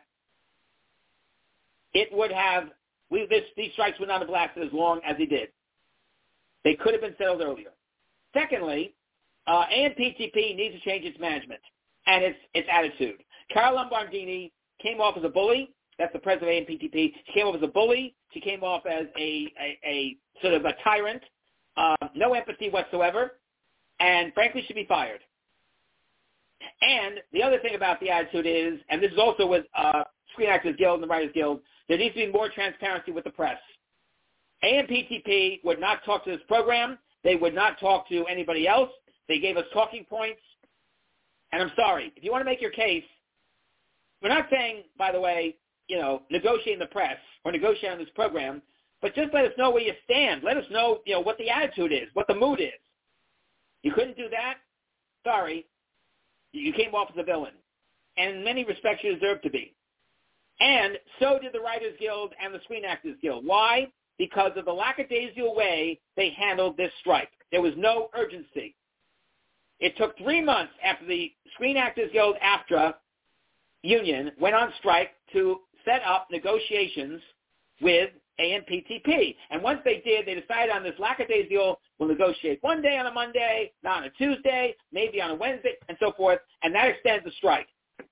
it would have, these strikes would not have lasted as long as they did. They could have been settled earlier. Secondly, AMPTP needs to change its management and its attitude. Carol Lombardini came off as a bully. That's the president of AMPTP. She came off as a bully. She came off as a sort of a tyrant, no empathy whatsoever, and frankly should be fired. And the other thing about the attitude is, and this is also with Screen Actors Guild and the Writers Guild, there needs to be more transparency with the press. AMPTP would not talk to this program. They would not talk to anybody else. They gave us talking points. And I'm sorry, if you want to make your case, we're not saying, by the way, negotiate in the press or negotiate on this program, but just let us know where you stand. Let us know, what the attitude is, what the mood is. You couldn't do that? Sorry. You came off as a villain. And in many respects, you deserve to be. And so did the Writers Guild and the Screen Actors Guild. Why? Because of the lackadaisical way they handled this strike. There was no urgency. It took 3 months after the Screen Actors Guild AFTRA union went on strike to set up negotiations with AMPTP. And once they did, they decided on this lackadaisical, we'll negotiate one day on a Monday, not on a Tuesday, maybe on a Wednesday, and so forth, and that extends the strike.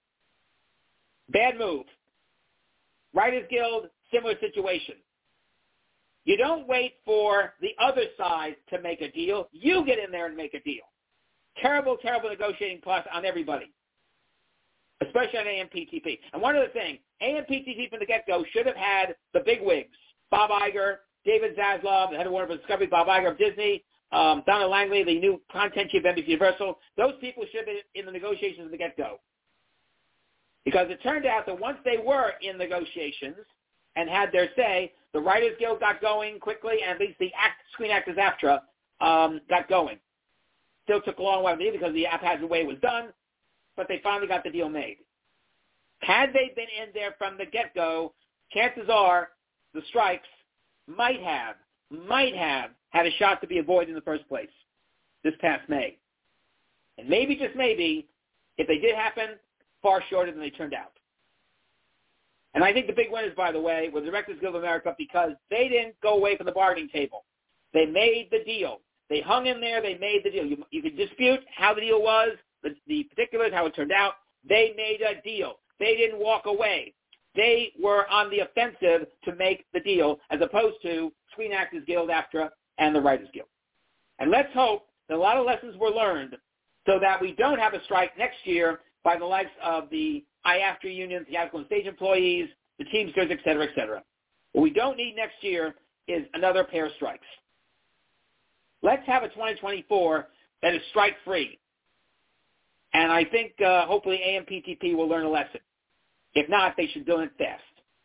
Bad move. Writers Guild, similar situation. You don't wait for the other side to make a deal. You get in there and make a deal. Terrible, terrible negotiating plus on everybody, especially on AMPTP. And one other thing, AMPTP from the get-go should have had the bigwigs, Bob Iger, David Zaslav, the head of Warner Bros. Discovery, Bob Iger of Disney, Donna Langley, the new content chief of NBC Universal. Those people should have been in the negotiations from the get-go. Because it turned out that once they were in negotiations and had their say, the Writers Guild got going quickly, and at least the Screen Actors AFTRA got going. Still took a long while to do because the haphazard way was done, but they finally got the deal made. Had they been in there from the get-go, chances are the strikes might have had a shot to be avoided in the first place this past May. And maybe, just maybe, if they did happen, far shorter than they turned out. And I think the big winners, by the way, were the Directors Guild of America because they didn't go away from the bargaining table. They made the deal. They hung in there. They made the deal. You could dispute how the deal was, the particulars, how it turned out. They made a deal. They didn't walk away. They were on the offensive to make the deal, as opposed to Screen Actors Guild, AFTRA, and the Writers Guild. And let's hope that a lot of lessons were learned so that we don't have a strike next year by the likes of the IAFTRA unions, the theatrical and stage employees, the Teamsters, et cetera, et cetera. What we don't need next year is another pair of strikes. Let's have a 2024 that is strike-free. And I think hopefully AMPTP will learn a lesson. If not, they should do it fast.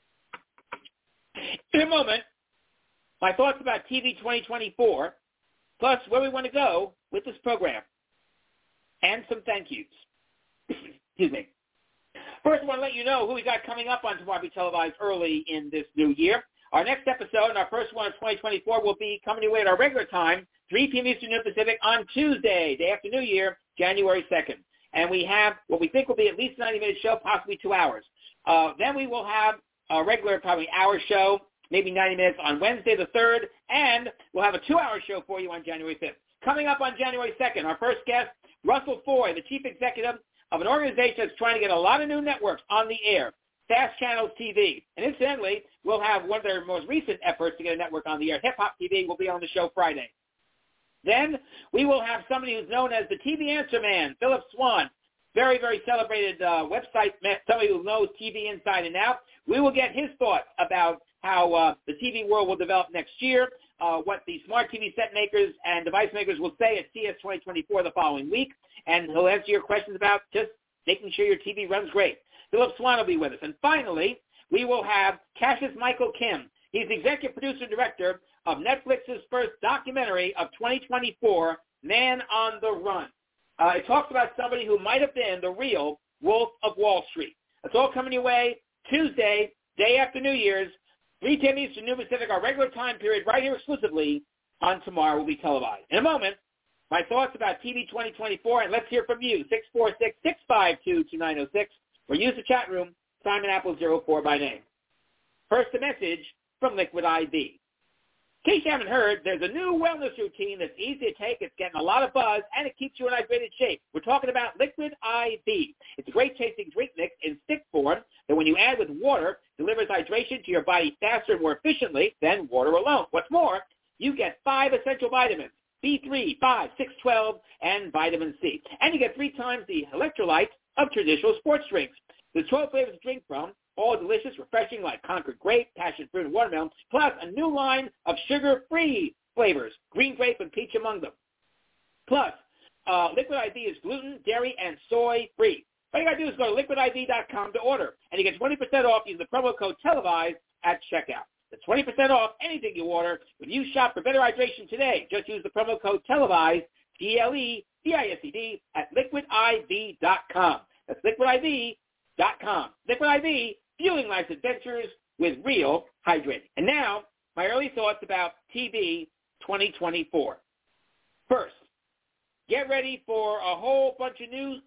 In a moment, my thoughts about TV 2024, plus where we want to go with this program, and some thank yous. Excuse me. First, I want to let you know who we got coming up on Tomorrow Be Televised early in this new year. Our next episode, and our first one of 2024, will be coming your way at our regular time, 3 p.m. Eastern Pacific on Tuesday, day after New Year, January 2nd. And we have what we think will be at least a 90-minute show, possibly 2 hours. Then we will have a regular, probably hour show, maybe 90 minutes on Wednesday the 3rd, and we'll have a 2-hour show for you on January 5th. Coming up on January 2nd, our first guest, Russell Foy, the chief executive of an organization that's trying to get a lot of new networks on the air, Fast Channels TV. And incidentally, we'll have one of their most recent efforts to get a network on the air. Hip Hop TV will be on the show Friday. Then we will have somebody who's known as the TV Answer Man, Philip Swan, very, very celebrated website, somebody who knows TV inside and out. We will get his thoughts about how the TV world will develop next year, what the smart TV set makers and device makers will say at CES 2024 the following week, and he'll answer your questions about just making sure your TV runs great. Philip Swan will be with us. And finally, we will have Cassius Michael Kim. He's the executive producer and director of Netflix's first documentary of 2024, Man on the Run. It talks about somebody who might have been the real Wolf of Wall Street. It's all coming your way Tuesday, day after New Year's, 3 p.m. Eastern, noon Pacific, our regular time period, right here exclusively on Tomorrow will be televised. In a moment, my thoughts about TV 2024, and let's hear from you, 646-652-2906, or use the chat room, Simon Apple 04 by name. First, a message from Liquid IV. In case you haven't heard, there's a new wellness routine that's easy to take. It's getting a lot of buzz, and it keeps you in hydrated shape. We're talking about Liquid IV. It's a great-tasting drink mix in stick form that when you add with water, delivers hydration to your body faster and more efficiently than water alone. What's more, you get 5 essential vitamins, B3, 5, 6, 12, and vitamin C. And you get 3 times the electrolytes of traditional sports drinks. There's 12 flavors to drink from, all delicious, refreshing, like Concord grape, passion fruit, and watermelon, plus a new line of sugar-free flavors, green grape and peach among them. Plus, Liquid IV is gluten, dairy, and soy-free. All you got to do is go to liquidiv.com to order, and you get 20% off using the promo code TELEVISE at checkout. That's 20% off anything you order. When you shop for better hydration today, just use the promo code TELEVISE, TLEVISED, at liquidiv.com. That's liquidiv.com. Liquid IV, fueling life's adventures with real hydrating. And now, my early thoughts about TV 2024. First, get ready for a whole bunch of new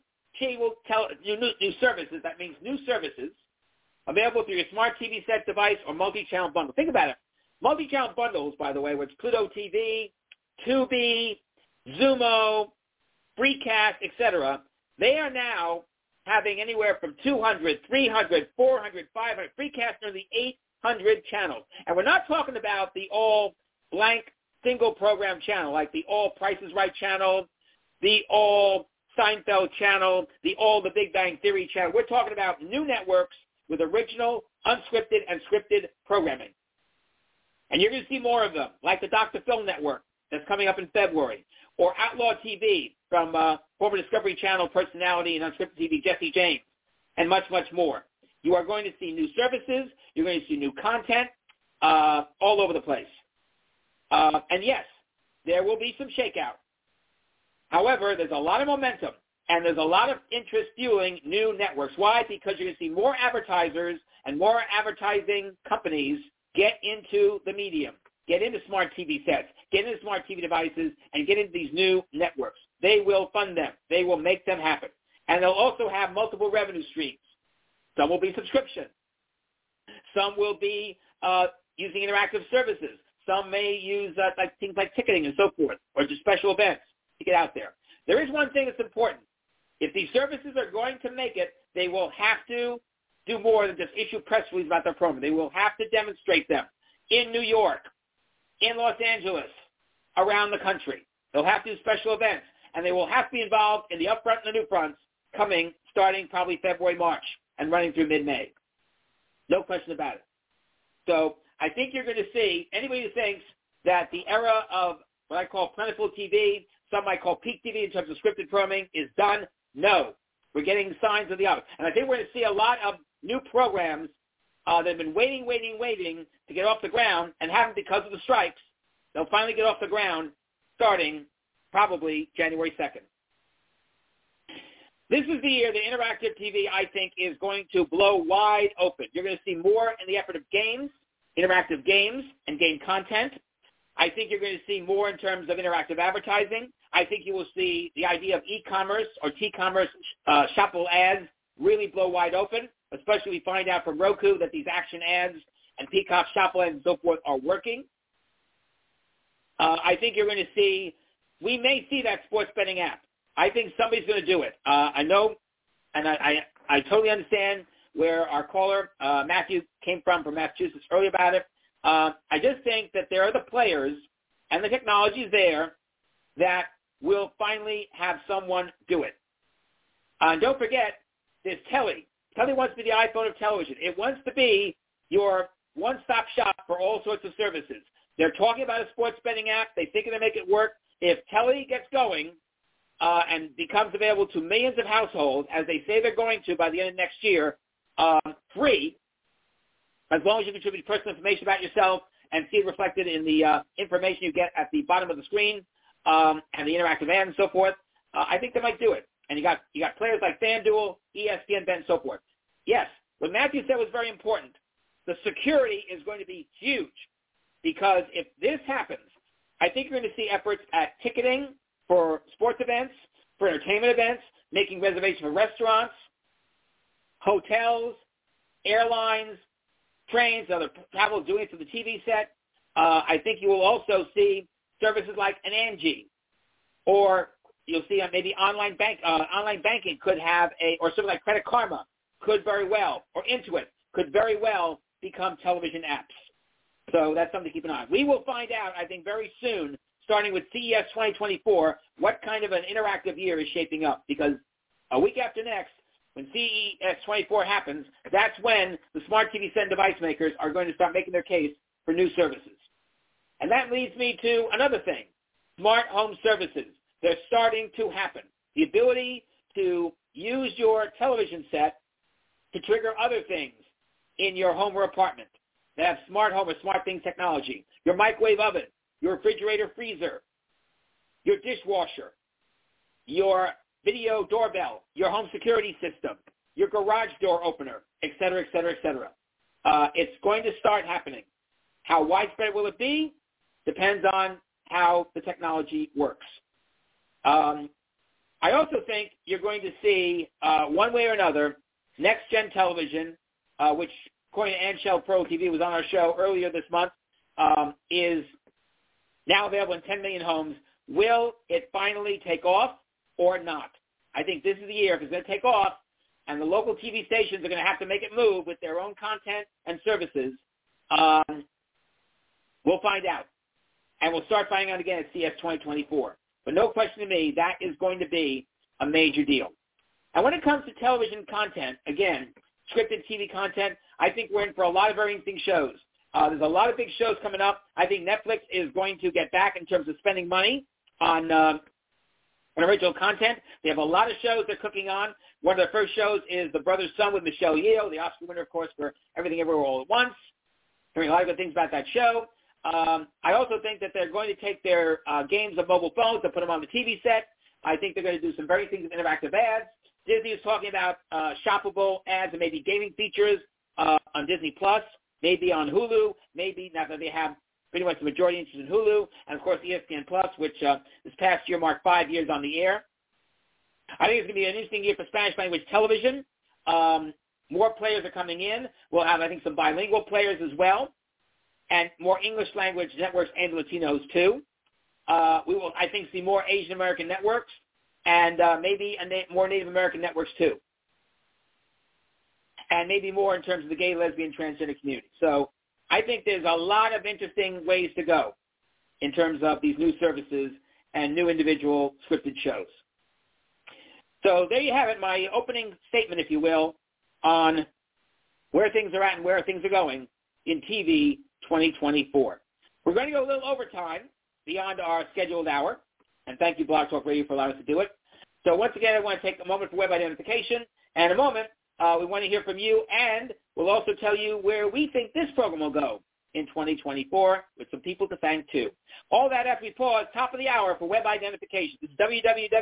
services. That means new services available through your smart TV set device or multi-channel bundle. Think about it. Multi-channel bundles, by the way, which Pluto TV, Tubi, Zumo, Freecast, etc., they are now having anywhere from 200, 300, 400, 500, Freecast nearly 800 channels. And we're not talking about the all blank single program channel, like the all Price is Right channel, the all Seinfeld channel, the all The Big Bang Theory channel. We're talking about new networks with original, unscripted, and scripted programming. And you're going to see more of them, like the Dr. Phil Network that's coming up in February, or Outlaw TV from former Discovery Channel personality and unscripted TV Jesse James, and much, much more. You are going to see new services. You're going to see new content all over the place. And yes, there will be some shakeout. However, there's a lot of momentum, and there's a lot of interest fueling new networks. Why? Because you're going to see more advertisers and more advertising companies get into the medium, get into smart TV sets, get into smart TV devices, and get into these new networks. They will fund them. They will make them happen. And they'll also have multiple revenue streams. Some will be subscription. Some will be using interactive services. Some may use things like ticketing and so forth, or just special events to get out there. There is one thing that's important. If these services are going to make it, they will have to do more than just issue press releases about their program. They will have to demonstrate them in New York, in Los Angeles, around the country. They'll have to do special events, and they will have to be involved in the upfront and the new fronts coming starting probably February, March, and running through mid-May. No question about it. So I think you're going to see anybody who thinks that the era of what I call plentiful TV, some might call peak TV in terms of scripted programming, is done. No. We're getting signs of the opposite. And I think we're going to see a lot of new programs that have been waiting to get off the ground and haven't because of the strikes. They'll finally get off the ground starting probably January 2nd. This is the year that interactive TV, I think, is going to blow wide open. You're going to see more in the effort of games, interactive games, and game content. I think you're going to see more in terms of interactive advertising. I think you will see the idea of e-commerce or T-commerce shoppable ads really blow wide open, especially we find out from Roku that these action ads and Peacock shoppable ads and so forth are working. I think you're going to see, we may see that sports betting app. I think somebody's going to do it. I know, and I totally understand where our caller, Matthew, came from Massachusetts earlier about it. I just think that there are the players and the technology is there that will finally have someone do it. And don't forget, there's Telly. Telly wants to be the iPhone of television. It wants to be your one-stop shop for all sorts of services. They're talking about a sports betting app. They think they're going to make it work. If Telly gets going and becomes available to millions of households, as they say they're going to by the end of next year, free, as long as you contribute personal information about yourself and see it reflected in the information you get at the bottom of the screen and the interactive ad and so forth, I think they might do it. And you got players like FanDuel, ESPN, Bet, and so forth. Yes, what Matthew said was very important. The security is going to be huge because if this happens, I think you're going to see efforts at ticketing for sports events, for entertainment events, making reservations for restaurants, hotels, airlines, trains, other travel doing it to the TV set. I think you will also see services like an Angie, or you'll see maybe online banking could have or something like Credit Karma could very well, or Intuit could very well become television apps. So that's something to keep an eye on. We will find out, I think, very soon, starting with CES 2024, what kind of an interactive year is shaping up. Because a week after next, when CES 24 happens, that's when the smart TV set and device makers are going to start making their case for new services. And that leads me to another thing, smart home services. They're starting to happen. The ability to use your television set to trigger other things in your home or apartment that have smart home or smart things technology. Your microwave oven, your refrigerator freezer, your dishwasher, your video doorbell, your home security system, your garage door opener, et cetera, et cetera, et cetera. It's going to start happening. How widespread will it be? Depends on how the technology works. I also think you're going to see, one way or another, next-gen television, which, according to Anshel Pro TV, was on our show earlier this month, is now available in 10 million homes. Will it finally take off or not? I think this is the year if it's going to take off, and the local TV stations are going to have to make it move with their own content and services. We'll find out. And we'll start finding out again at CES 2024. But no question to me, that is going to be a major deal. And when it comes to television content, again, scripted TV content, I think we're in for a lot of very interesting shows. There's a lot of big shows coming up. I think Netflix is going to get back in terms of spending money on original content. They have a lot of shows they're cooking on. One of their first shows is The Brother's Son with Michelle Yeoh, the Oscar winner, of course, for Everything Everywhere All at Once. Hearing a lot of good things about that show. I also think that they're going to take their games on mobile phones and put them on the TV set. I think they're going to do some very things with interactive ads. Disney is talking about shoppable ads and maybe gaming features on Disney Plus, maybe on Hulu, maybe now that they have pretty much the majority interest in Hulu, and of course ESPN Plus, which this past year marked 5 years on the air. I think it's going to be an interesting year for Spanish language television. More players are coming in. We'll have, I think, some bilingual players as well, and more English language networks and Latinos too. We will, I think, see more Asian American networks and maybe more Native American networks too. And maybe more in terms of the gay, lesbian, transgender community. So I think there's a lot of interesting ways to go in terms of these new services and new individual scripted shows. So there you have it, my opening statement, if you will, on where things are at and where things are going in TV 2024. We're going to go a little overtime beyond our scheduled hour, and thank you, Blog Talk Radio, for allowing us to do it. So once again, I want to take a moment for web identification, and in a moment, we want to hear from you, and we'll also tell you where we think this program will go in 2024 with some people to thank, too. All that after we pause, top of the hour for web identification. This is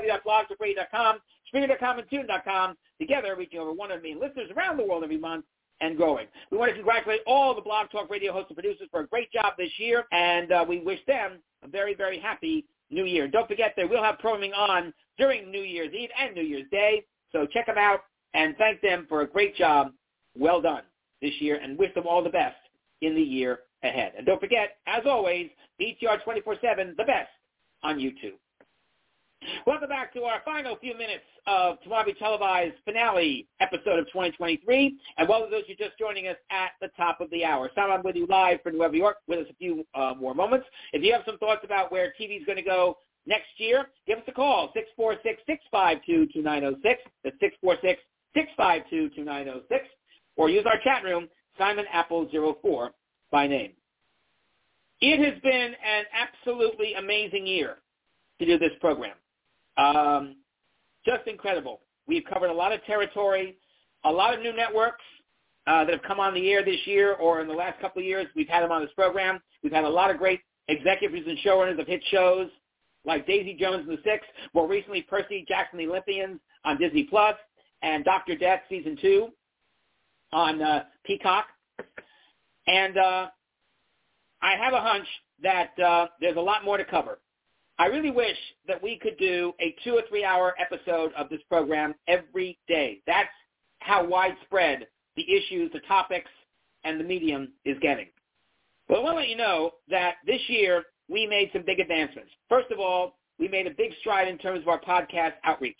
www.blogtalkradio.com, Spreaker.com, and Tune.com, together reaching over 100 million listeners around the world every month. and growing. We want to congratulate all the Blog Talk Radio hosts and producers for a great job this year, and we wish them a very, very happy New Year. Don't forget that we'll have programming on during New Year's Eve and New Year's Day, so check them out and thank them for a great job. Well done this year, and wish them all the best in the year ahead. And don't forget, as always, BTR 24/7, the best on YouTube. Welcome back to our final few minutes of Tamabi Televised finale episode of 2023. And welcome to those who are just joining us at the top of the hour. Sam, with you live from New York with us a few more moments. If you have some thoughts about where TV is going to go next year, give us a call, 646-652-2906. That's 646-652-2906. Or use our chat room, Simon Apple 04 by name. It has been an absolutely amazing year to do this program. Just incredible. We've covered a lot of territory, a lot of new networks that have come on the air this year or in the last couple of years. We've had them on this program. We've had a lot of great executives and showrunners of hit shows like Daisy Jones and the Six, more recently Percy Jackson and the Olympians on Disney Plus, and Dr. Death Season 2 on Peacock. And I have a hunch that there's a lot more to cover. I really wish that we could do a 2 or 3 hour episode of this program every day. That's how widespread the issues, the topics, and the medium is getting. But I want to let you know that this year we made some big advancements. First of all, we made a big stride in terms of our podcast outreach.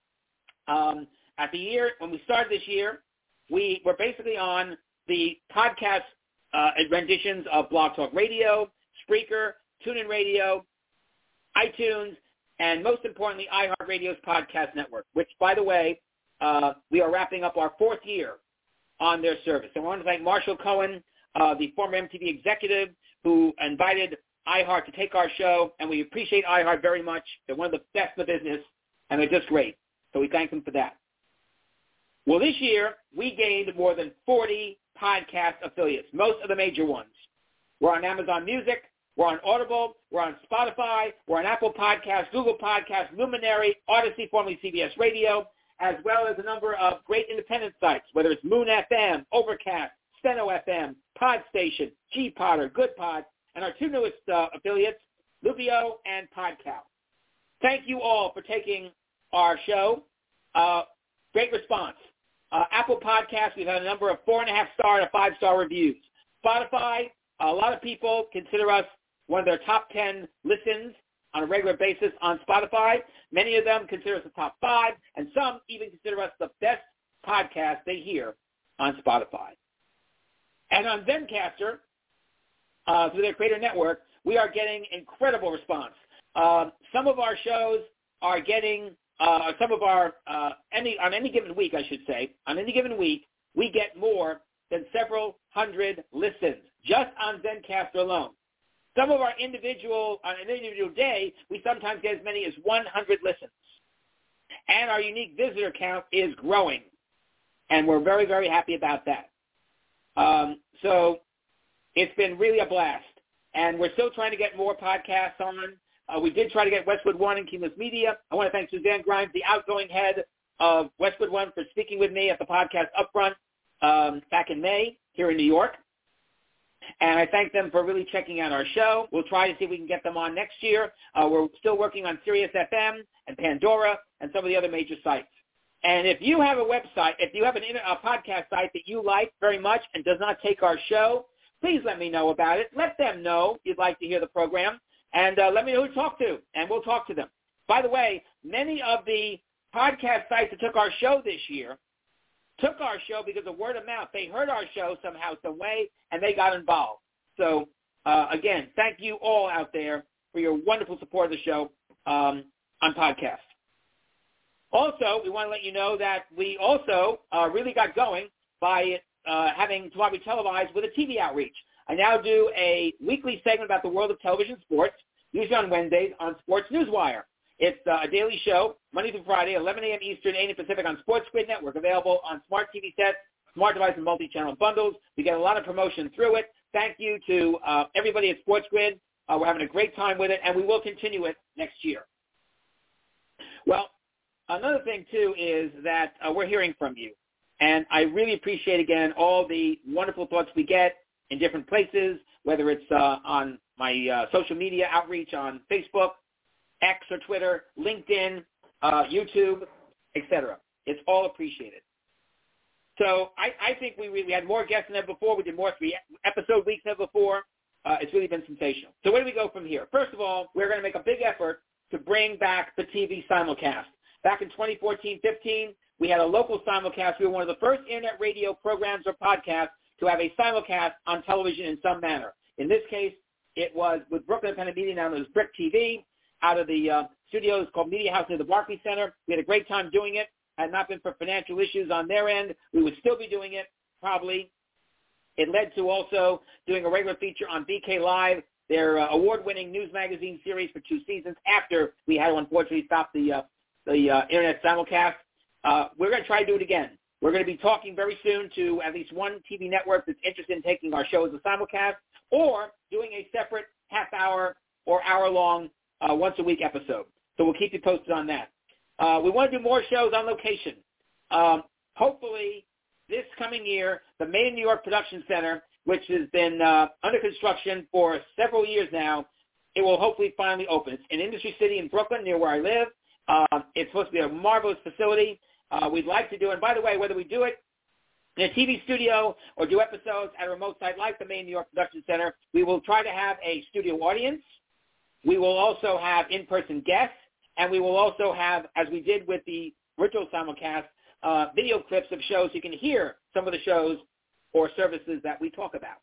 At the year, when we started this year, we were basically on the podcast renditions of Blog Talk Radio, Spreaker, TuneIn Radio, iTunes, and most importantly, iHeartRadio's podcast network, which, by the way, we are wrapping up our 4th year on their service. And I want to thank Marshall Cohen, the former MTV executive, who invited iHeart to take our show, and we appreciate iHeart very much. They're one of the best in the business, and they're just great. So we thank them for that. Well, this year, we gained more than 40 podcast affiliates, most of the major ones. We're on Amazon Music. We're on Audible. We're on Spotify. We're on Apple Podcasts, Google Podcasts, Luminary, Odyssey, formerly CBS Radio, as well as a number of great independent sites, whether it's Moon FM, Overcast, Steno FM, Podstation, G-Podder, GoodPod, and our 2 newest affiliates, Luvio and Podcow. Thank you all for taking our show. Great response. Apple Podcasts, we've had a number of 4.5-star and 5-star reviews. Spotify, a lot of people consider us one of their top 10 listens on a regular basis on Spotify. Many of them consider us the top 5, and some even consider us the best podcast they hear on Spotify. And on Zencastr, through their creator network, we are getting incredible response. Some of our shows are getting, on any given week, I should say, on any given week, we get more than several hundred listens just on Zencastr alone. Some of our on an individual day, we sometimes get as many as 100 listens. And our unique visitor count is growing. And we're very, very happy about that. So it's been really a blast. And we're still trying to get more podcasts on. We did try to get Westwood One and Kingless Media. I want to thank Suzanne Grimes, the outgoing head of Westwood One, for speaking with me at the podcast Upfront back in May here in New York. And I thank them for really checking out our show. We'll try to see if we can get them on next year. We're still working on Sirius FM and Pandora and some of the other major sites. And if you have a website, if you have a podcast site that you like very much and does not take our show, please let me know about it. Let them know you'd like to hear the program. And let me know who to talk to, and we'll talk to them. By the way, many of the podcast sites that took our show this year took our show because of word of mouth. They heard our show somehow, some way, and they got involved. So, again, thank you all out there for your wonderful support of the show on podcast. Also, we want to let you know that we also really got going by having Tamabi Televised with a TV outreach. I now do a weekly segment about the world of television sports, usually on Wednesdays on Sports Newswire. It's a daily show, Monday through Friday, 11 a.m. Eastern, 8 a.m. Pacific on Sports Grid Network, available on smart TV sets, smart device, and multi-channel bundles. We get a lot of promotion through it. Thank you to everybody at Sports Grid. We're having a great time with it, and we will continue it next year. Well, another thing, too, is that we're hearing from you. And I really appreciate, again, all the wonderful thoughts we get in different places, whether it's on my social media outreach on Facebook, X or Twitter, LinkedIn, YouTube, etc. It's all appreciated. So I think we had more guests than ever before. We did more 3-episode weeks than ever before. It's really been sensational. So where do we go from here? First of all, we're going to make a big effort to bring back the TV simulcast. Back in 2014-15, we had a local simulcast. We were one of the first internet radio programs or podcasts to have a simulcast on television in some manner. In this case, it was with Brooklyn Independent Media, now known as BRIC TV, out of the studios called Media House near the Barclays Center. We had a great time doing it. Had it not been for financial issues on their end, we would still be doing it, probably. It led to also doing a regular feature on BK Live, their award-winning news magazine series for 2 seasons after we had to unfortunately stop the internet simulcast. We're going to try to do it again. We're going to be talking very soon to at least one TV network that's interested in taking our show as a simulcast or doing a separate half-hour or hour-long once-a-week episode. So we'll keep you posted on that. We want to do more shows on location. Hopefully, this coming year, the Made in New York Production Center, which has been under construction for several years now, it will hopefully finally open. It's in Industry City in Brooklyn, near where I live. It's supposed to be a marvelous facility. We'd like to do, and by the way, whether we do it in a TV studio or do episodes at a remote site like the Made in New York Production Center, we will try to have a studio audience. We will also have in-person guests, and we will also have, as we did with the original simulcast, video clips of shows so you can hear some of the shows or services that we talk about.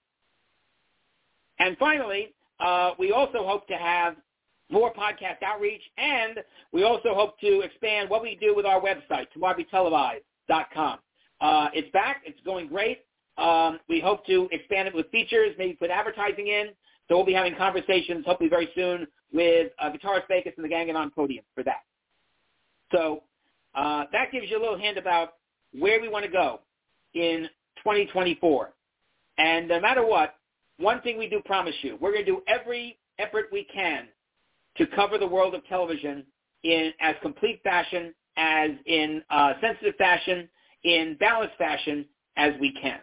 And finally, we also hope to have more podcast outreach, and we also hope to expand what we do with our website, TamarBTelevised.com. It's back. It's going great. We hope to expand it with features, maybe put advertising in. So we'll be having conversations hopefully very soon with Guitarist Vegas and the gang and on Podium for that. So that gives you a little hint about where we want to go in 2024. And no matter what, one thing we do promise you, we're going to do every effort we can to cover the world of television in as complete fashion, as in sensitive fashion, in balanced fashion as we can.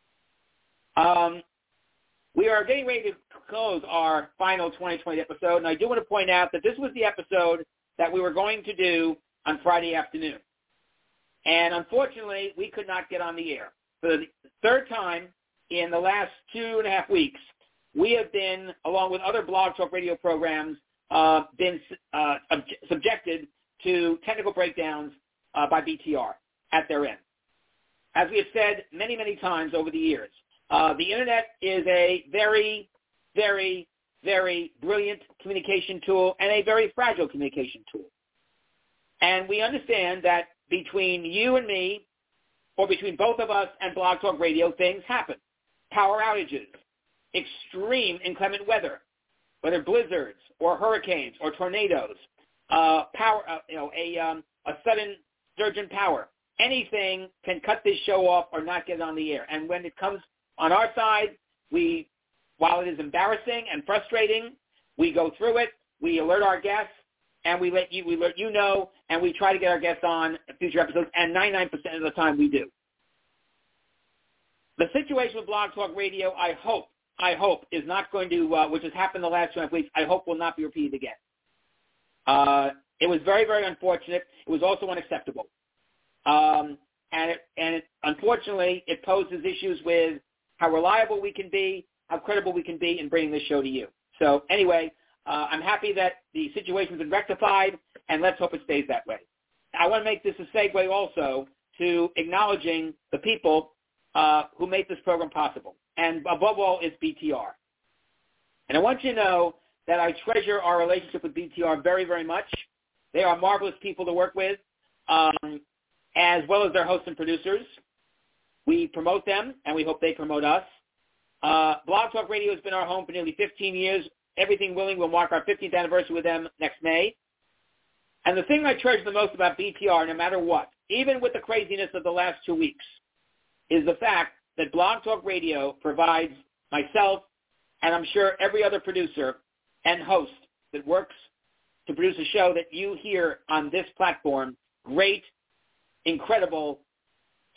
We are getting ready to close our final 2020 episode, and I do want to point out that this was the episode that we were going to do on Friday afternoon. And unfortunately, we could not get on the air. For the third time in the last 2.5 weeks, we have been, along with other Blog Talk Radio programs, been subjected to technical breakdowns by BTR at their end. As we have said many, many times over the years, the Internet is a very, very, very brilliant communication tool and a very fragile communication tool. And we understand that between you and me, or between both of us and Blog Talk Radio, things happen. Power outages, extreme inclement weather, whether blizzards or hurricanes or tornadoes, a sudden surge in power. Anything can cut this show off or not get it on the air. And when it comes on our side, while it is embarrassing and frustrating, we go through it, we alert our guests, and we let you know, and we try to get our guests on future episodes, and 99% of the time we do. The situation with Blog Talk Radio, I hope, is not going to, which has happened the last 2.5 weeks, I hope will not be repeated again. It was very, very unfortunate. It was also unacceptable. Unfortunately, it poses issues with how reliable we can be, how credible we can be in bringing this show to you. So anyway, I'm happy that the situation's been rectified, and let's hope it stays that way. I want to make this a segue also to acknowledging the people who make this program possible. And above all is BTR. And I want you to know that I treasure our relationship with BTR very, very much. They are marvelous people to work with, as well as their hosts and producers. We promote them, and we hope they promote us. Blog Talk Radio has been our home for nearly 15 years. Everything willing, we'll mark our 15th anniversary with them next May. And the thing I treasure the most about BTR, no matter what, even with the craziness of the last 2 weeks, is the fact that Blog Talk Radio provides myself, and I'm sure every other producer and host that works to produce a show that you hear on this platform, great, incredible,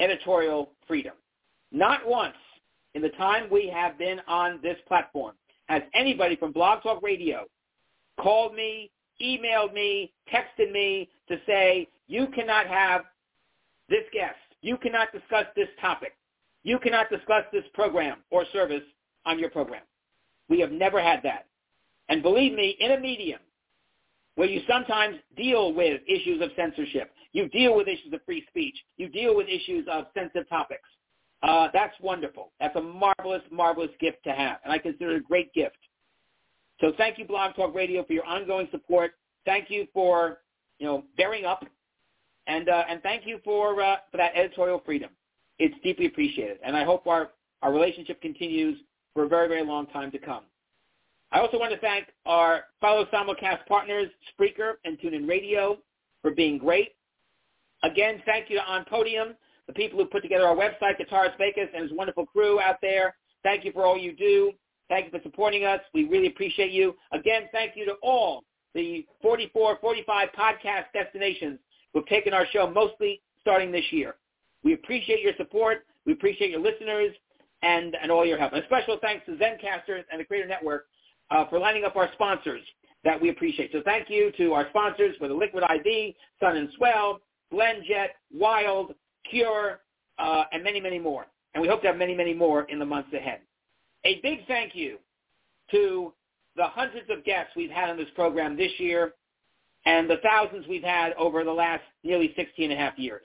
editorial freedom. Not once in the time we have been on this platform has anybody from Blog Talk Radio called me, emailed me, texted me to say, you cannot have this guest. You cannot discuss this topic. You cannot discuss this program or service on your program. We have never had that. And believe me, in a medium where you sometimes deal with issues of censorship, you deal with issues of free speech, you deal with issues of sensitive topics, that's wonderful. That's a marvelous, marvelous gift to have, and I consider it a great gift. So thank you, Blog Talk Radio, for your ongoing support. Thank you for, bearing up, and thank you for that editorial freedom. It's deeply appreciated, and I hope our relationship continues for a very, very long time to come. I also want to thank our fellow simulcast partners, Spreaker and TuneIn Radio, for being great. Again, thank you to On Podium, the people who put together our website, Guitarist Vegas, and his wonderful crew out there. Thank you for all you do. Thank you for supporting us. We really appreciate you. Again, thank you to all the 44, 45 podcast destinations who have taken our show mostly starting this year. We appreciate your support. We appreciate your listeners and all your help. And a special thanks to Zencastr and the Creator Network for lining up our sponsors that we appreciate. So thank you to our sponsors for the Liquid IV, Sun and Swell, BlendJet, Wild, Cure, and many, many more. And we hope to have many, many more in the months ahead. A big thank you to the hundreds of guests we've had on this program this year and the thousands we've had over the last nearly 16 and a half years.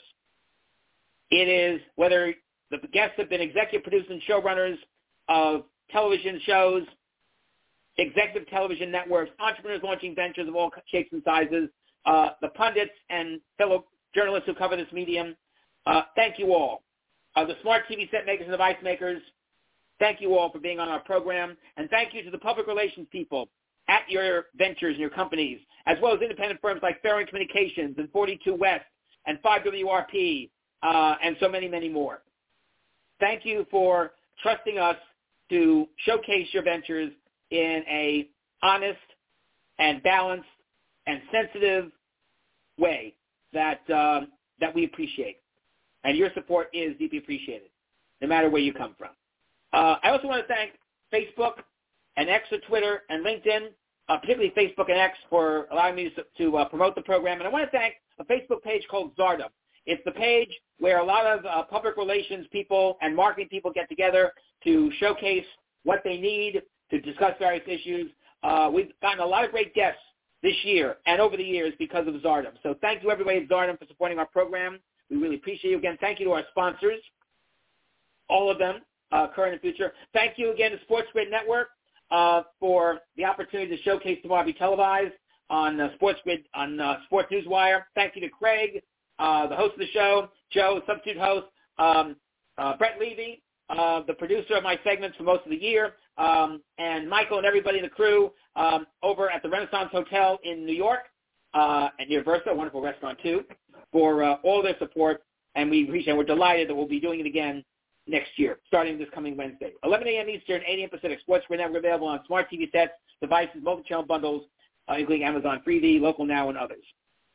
It is, whether the guests have been executive producers and showrunners of television shows, executive television networks, entrepreneurs launching ventures of all shapes and sizes, the pundits and fellow journalists who cover this medium, thank you all. The smart TV set makers and device makers, thank you all for being on our program. And thank you to the public relations people at your ventures and your companies, as well as independent firms like Farron Communications and 42 West and 5WRP and so many, many more. Thank you for trusting us to showcase your ventures in a honest and balanced and sensitive way that we appreciate. And your support is deeply appreciated, no matter where you come from. I also want to thank Facebook and X or Twitter and LinkedIn, particularly Facebook and X, for allowing me to promote the program. And I want to thank a Facebook page called Zardom. It's the page where a lot of public relations people and marketing people get together to showcase what they need to discuss various issues. We've gotten a lot of great guests this year and over the years because of Zardom. So thank you, everybody at Zardom, for supporting our program. We really appreciate you. Again, thank you to our sponsors, all of them, current and future. Thank you again to Sports Grid Network for the opportunity to showcase Tomorrow Be Televised on Sports Grid, on Sports Newswire. Thank you to Craig, the host of the show, Joe, substitute host, Brett Levy, the producer of my segments for most of the year, and Michael and everybody in the crew over at the Renaissance Hotel in New York, and near Versa, a wonderful restaurant too, for all their support. And we appreciate it. We're delighted that we'll be doing it again next year, starting this coming Wednesday. 11 a.m. Eastern, 8 a.m. Pacific. Sports Grid Network available on smart TV sets, devices, multi-channel bundles, including Amazon Freevee, Local Now, and others.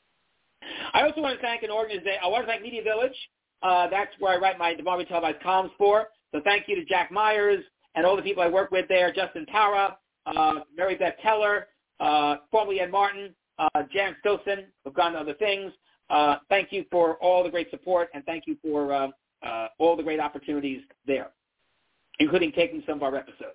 I also want to thank an organization. I want to thank Media Village. That's where I write my Tomorrow Be Televised columns for. So thank you to Jack Myers and all the people I work with there, Justin Para, Mary Beth Keller, formerly Ed Martin, Jan Stilson, who've gone to other things. Thank you for all the great support, and thank you for all the great opportunities there, including taking some of our episodes.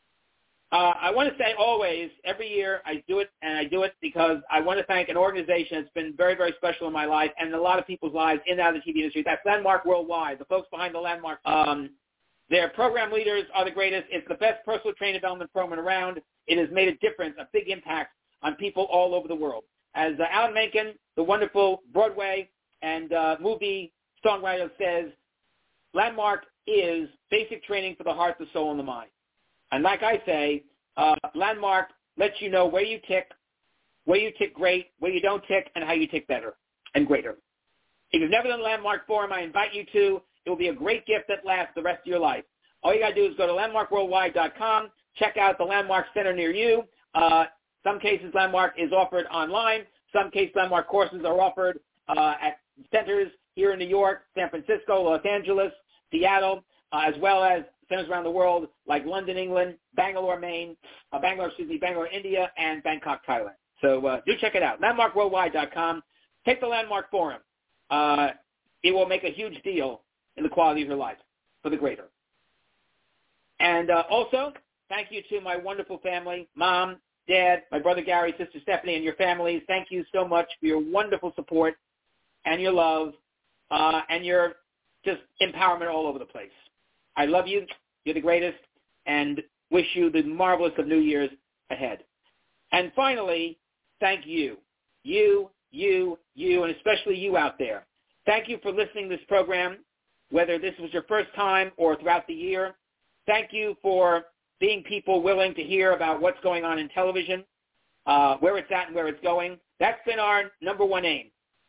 I want to say always, every year I do it, and I do it because I want to thank an organization that's been very, very special in my life and a lot of people's lives in and out of the TV industry. That's Landmark Worldwide, the folks behind the Landmark. Their program leaders are the greatest. It's the best personal training development program around. It has made a difference, a big impact on people all over the world. As Alan Menken, the wonderful Broadway and movie songwriter, says, Landmark is basic training for the heart, the soul, and the mind. And like I say, Landmark lets you know where you tick great, where you don't tick, and how you tick better and greater. If you've never done Landmark Forum, I invite you to. It will be a great gift that lasts the rest of your life. All you got to do is go to landmarkworldwide.com, check out the Landmark Center near you. Some cases, Landmark is offered online. Some cases, Landmark courses are offered at centers here in New York, San Francisco, Los Angeles, Seattle, as well as centers around the world like London, England, Bangalore, India, and Bangkok, Thailand. So do check it out, landmarkworldwide.com. Take the Landmark Forum. It will make a huge deal in the quality of your life for the greater. And also, thank you to my wonderful family, Mom, Dad, my brother Gary, Sister Stephanie, and your families. Thank you so much for your wonderful support and your love and your just empowerment all over the place. I love you. You're the greatest, and wish you the marvelous of New Year's ahead. And finally, thank you. You, and especially you out there. Thank you for listening to this program, whether this was your first time or throughout the year. Thank you for being people willing to hear about what's going on in television, where it's at and where it's going. That's been our number one aim.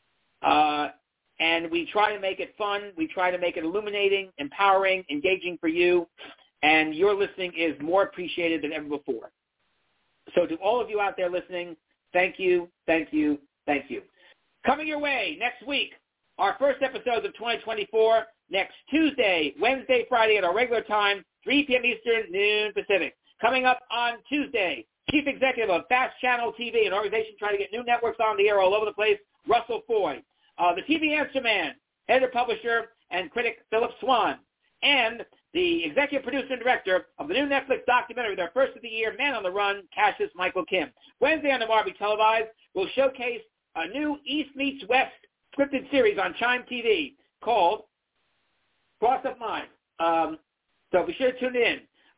And we try to make it fun. We try to make it illuminating, empowering, engaging for you. And your listening is more appreciated than ever before. So to all of you out there listening, thank you, thank you, thank you. Coming your way next week, our first episodes of 2024, next Tuesday, Wednesday, Friday at our regular time, 3 p.m. Eastern, noon Pacific. Coming up on Tuesday, Chief Executive of Fast Channel TV, an organization trying to get new networks on the air all over the place, Russell Foy. The TV Answer Man, editor, publisher, and critic Philip Swan. And the executive producer and director of the new Netflix documentary, their first of the year, Man on the Run, Cassius Michael Kim. Wednesday on the Marby Televised, we'll showcase a new East Meets West scripted series on Chime TV called Cross of Mind. So be sure to tune in.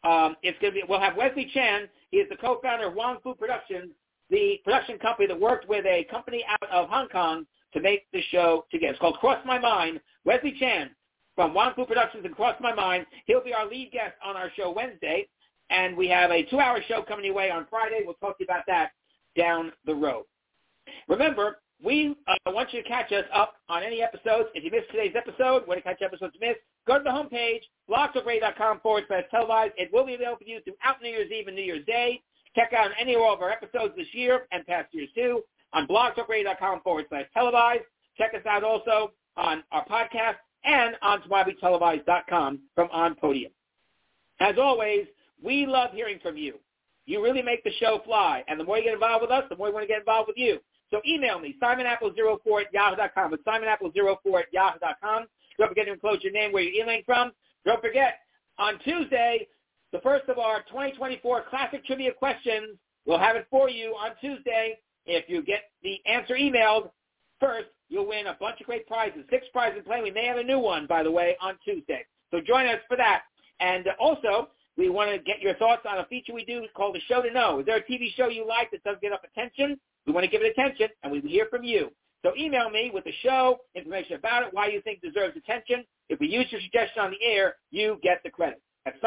We'll have Wesley Chan. He is the co-founder of Wang Fu Productions, the production company that worked with a company out of Hong Kong to make the show together. It's called Cross My Mind. Wesley Chan from Wang Fu Productions and Cross My Mind. He'll be our lead guest on our show Wednesday, and we have a 2-hour show coming your way on Friday. We'll talk to you about that down the road. Remember, we want you to catch us up on any episodes. If you missed today's episode, want to catch episodes missed, go to the homepage, blogtalkradio.com/televised. It will be available for you throughout New Year's Eve and New Year's Day. Check out any or all of our episodes this year and past years too on blogtalkradio.com/televised. Check us out also on our podcast and on TWABYTelevised.com from On Podium. As always, we love hearing from you. You really make the show fly, and the more you get involved with us, the more we want to get involved with you. So email me, simonapple04@yahoo.com. It's simonapple04@yahoo.com. Don't forget to enclose your name, where you're emailing from. Don't forget, on Tuesday, the first of our 2024 Classic Trivia questions, we'll have it for you on Tuesday. If you get the answer emailed first, you'll win a bunch of great prizes. 6 prizes in play. We may have a new one, by the way, on Tuesday. So join us for that. And also, we want to get your thoughts on a feature we do called The Show to Know. Is there a TV show you like that doesn't get enough attention? We want to give it attention, and we hear from you. So email me with the show, information about it, why you think it deserves attention. If we use your suggestion on the air, you get the credit. At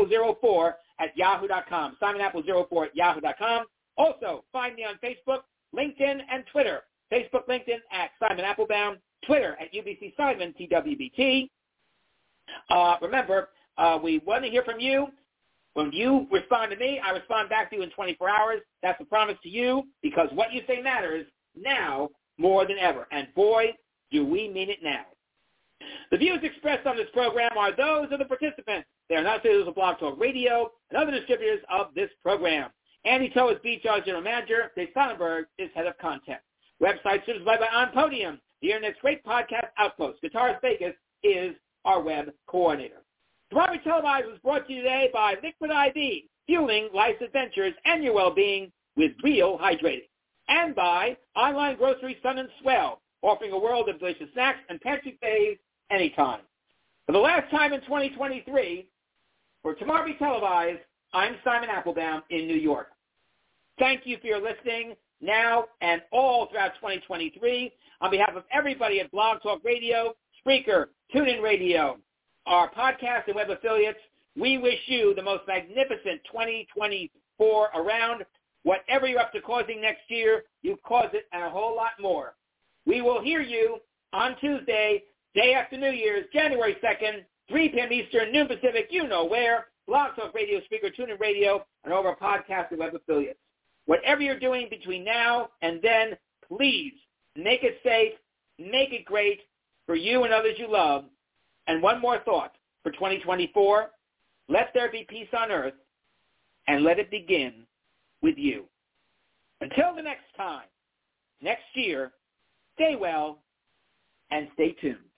simonapple04@yahoo.com. simonapple04@yahoo.com. Also, find me on Facebook, LinkedIn, and Twitter. Facebook, LinkedIn at Simon Applebaum. Twitter at UBC Simon, TWBT. Remember, we want to hear from you. When you respond to me, I respond back to you in 24 hours. That's a promise to you, because what you say matters now more than ever. And boy, do we mean it now. The views expressed on this program are those of the participants. They are not those of Blog Talk Radio and other distributors of this program. Andy Toe is BHR's General Manager. Dave Sonnenberg is Head of Content. Website supervised by On Podium, the Internet's great podcast outpost. Guitarist Vegas is our web coordinator. The Marby Televised was brought to you today by Liquid IV, fueling life's adventures and your well-being with real hydrating. And by Online Grocery Sun and Swell, offering a world of delicious snacks and pantry faves anytime. For the last time in 2023, for Marby Televised, I'm Simon Applebaum in New York. Thank you for your listening now and all throughout 2023. On behalf of everybody at Blog Talk Radio, Spreaker, TuneIn Radio, our podcast and web affiliates, we wish you the most magnificent 2024 around. Whatever you're up to causing next year, you cause it and a whole lot more. We will hear you on Tuesday, day after New Year's, January 2nd, 3 p.m. Eastern, noon Pacific, you know where, Blog Talk Radio, Spreaker, TuneIn Radio, and over our podcast and web affiliates. Whatever you're doing between now and then, please make it safe, make it great, for you and others you love. And one more thought for 2024. Let there be peace on earth, and let it begin with you. Until the next time, next year, stay well and stay tuned.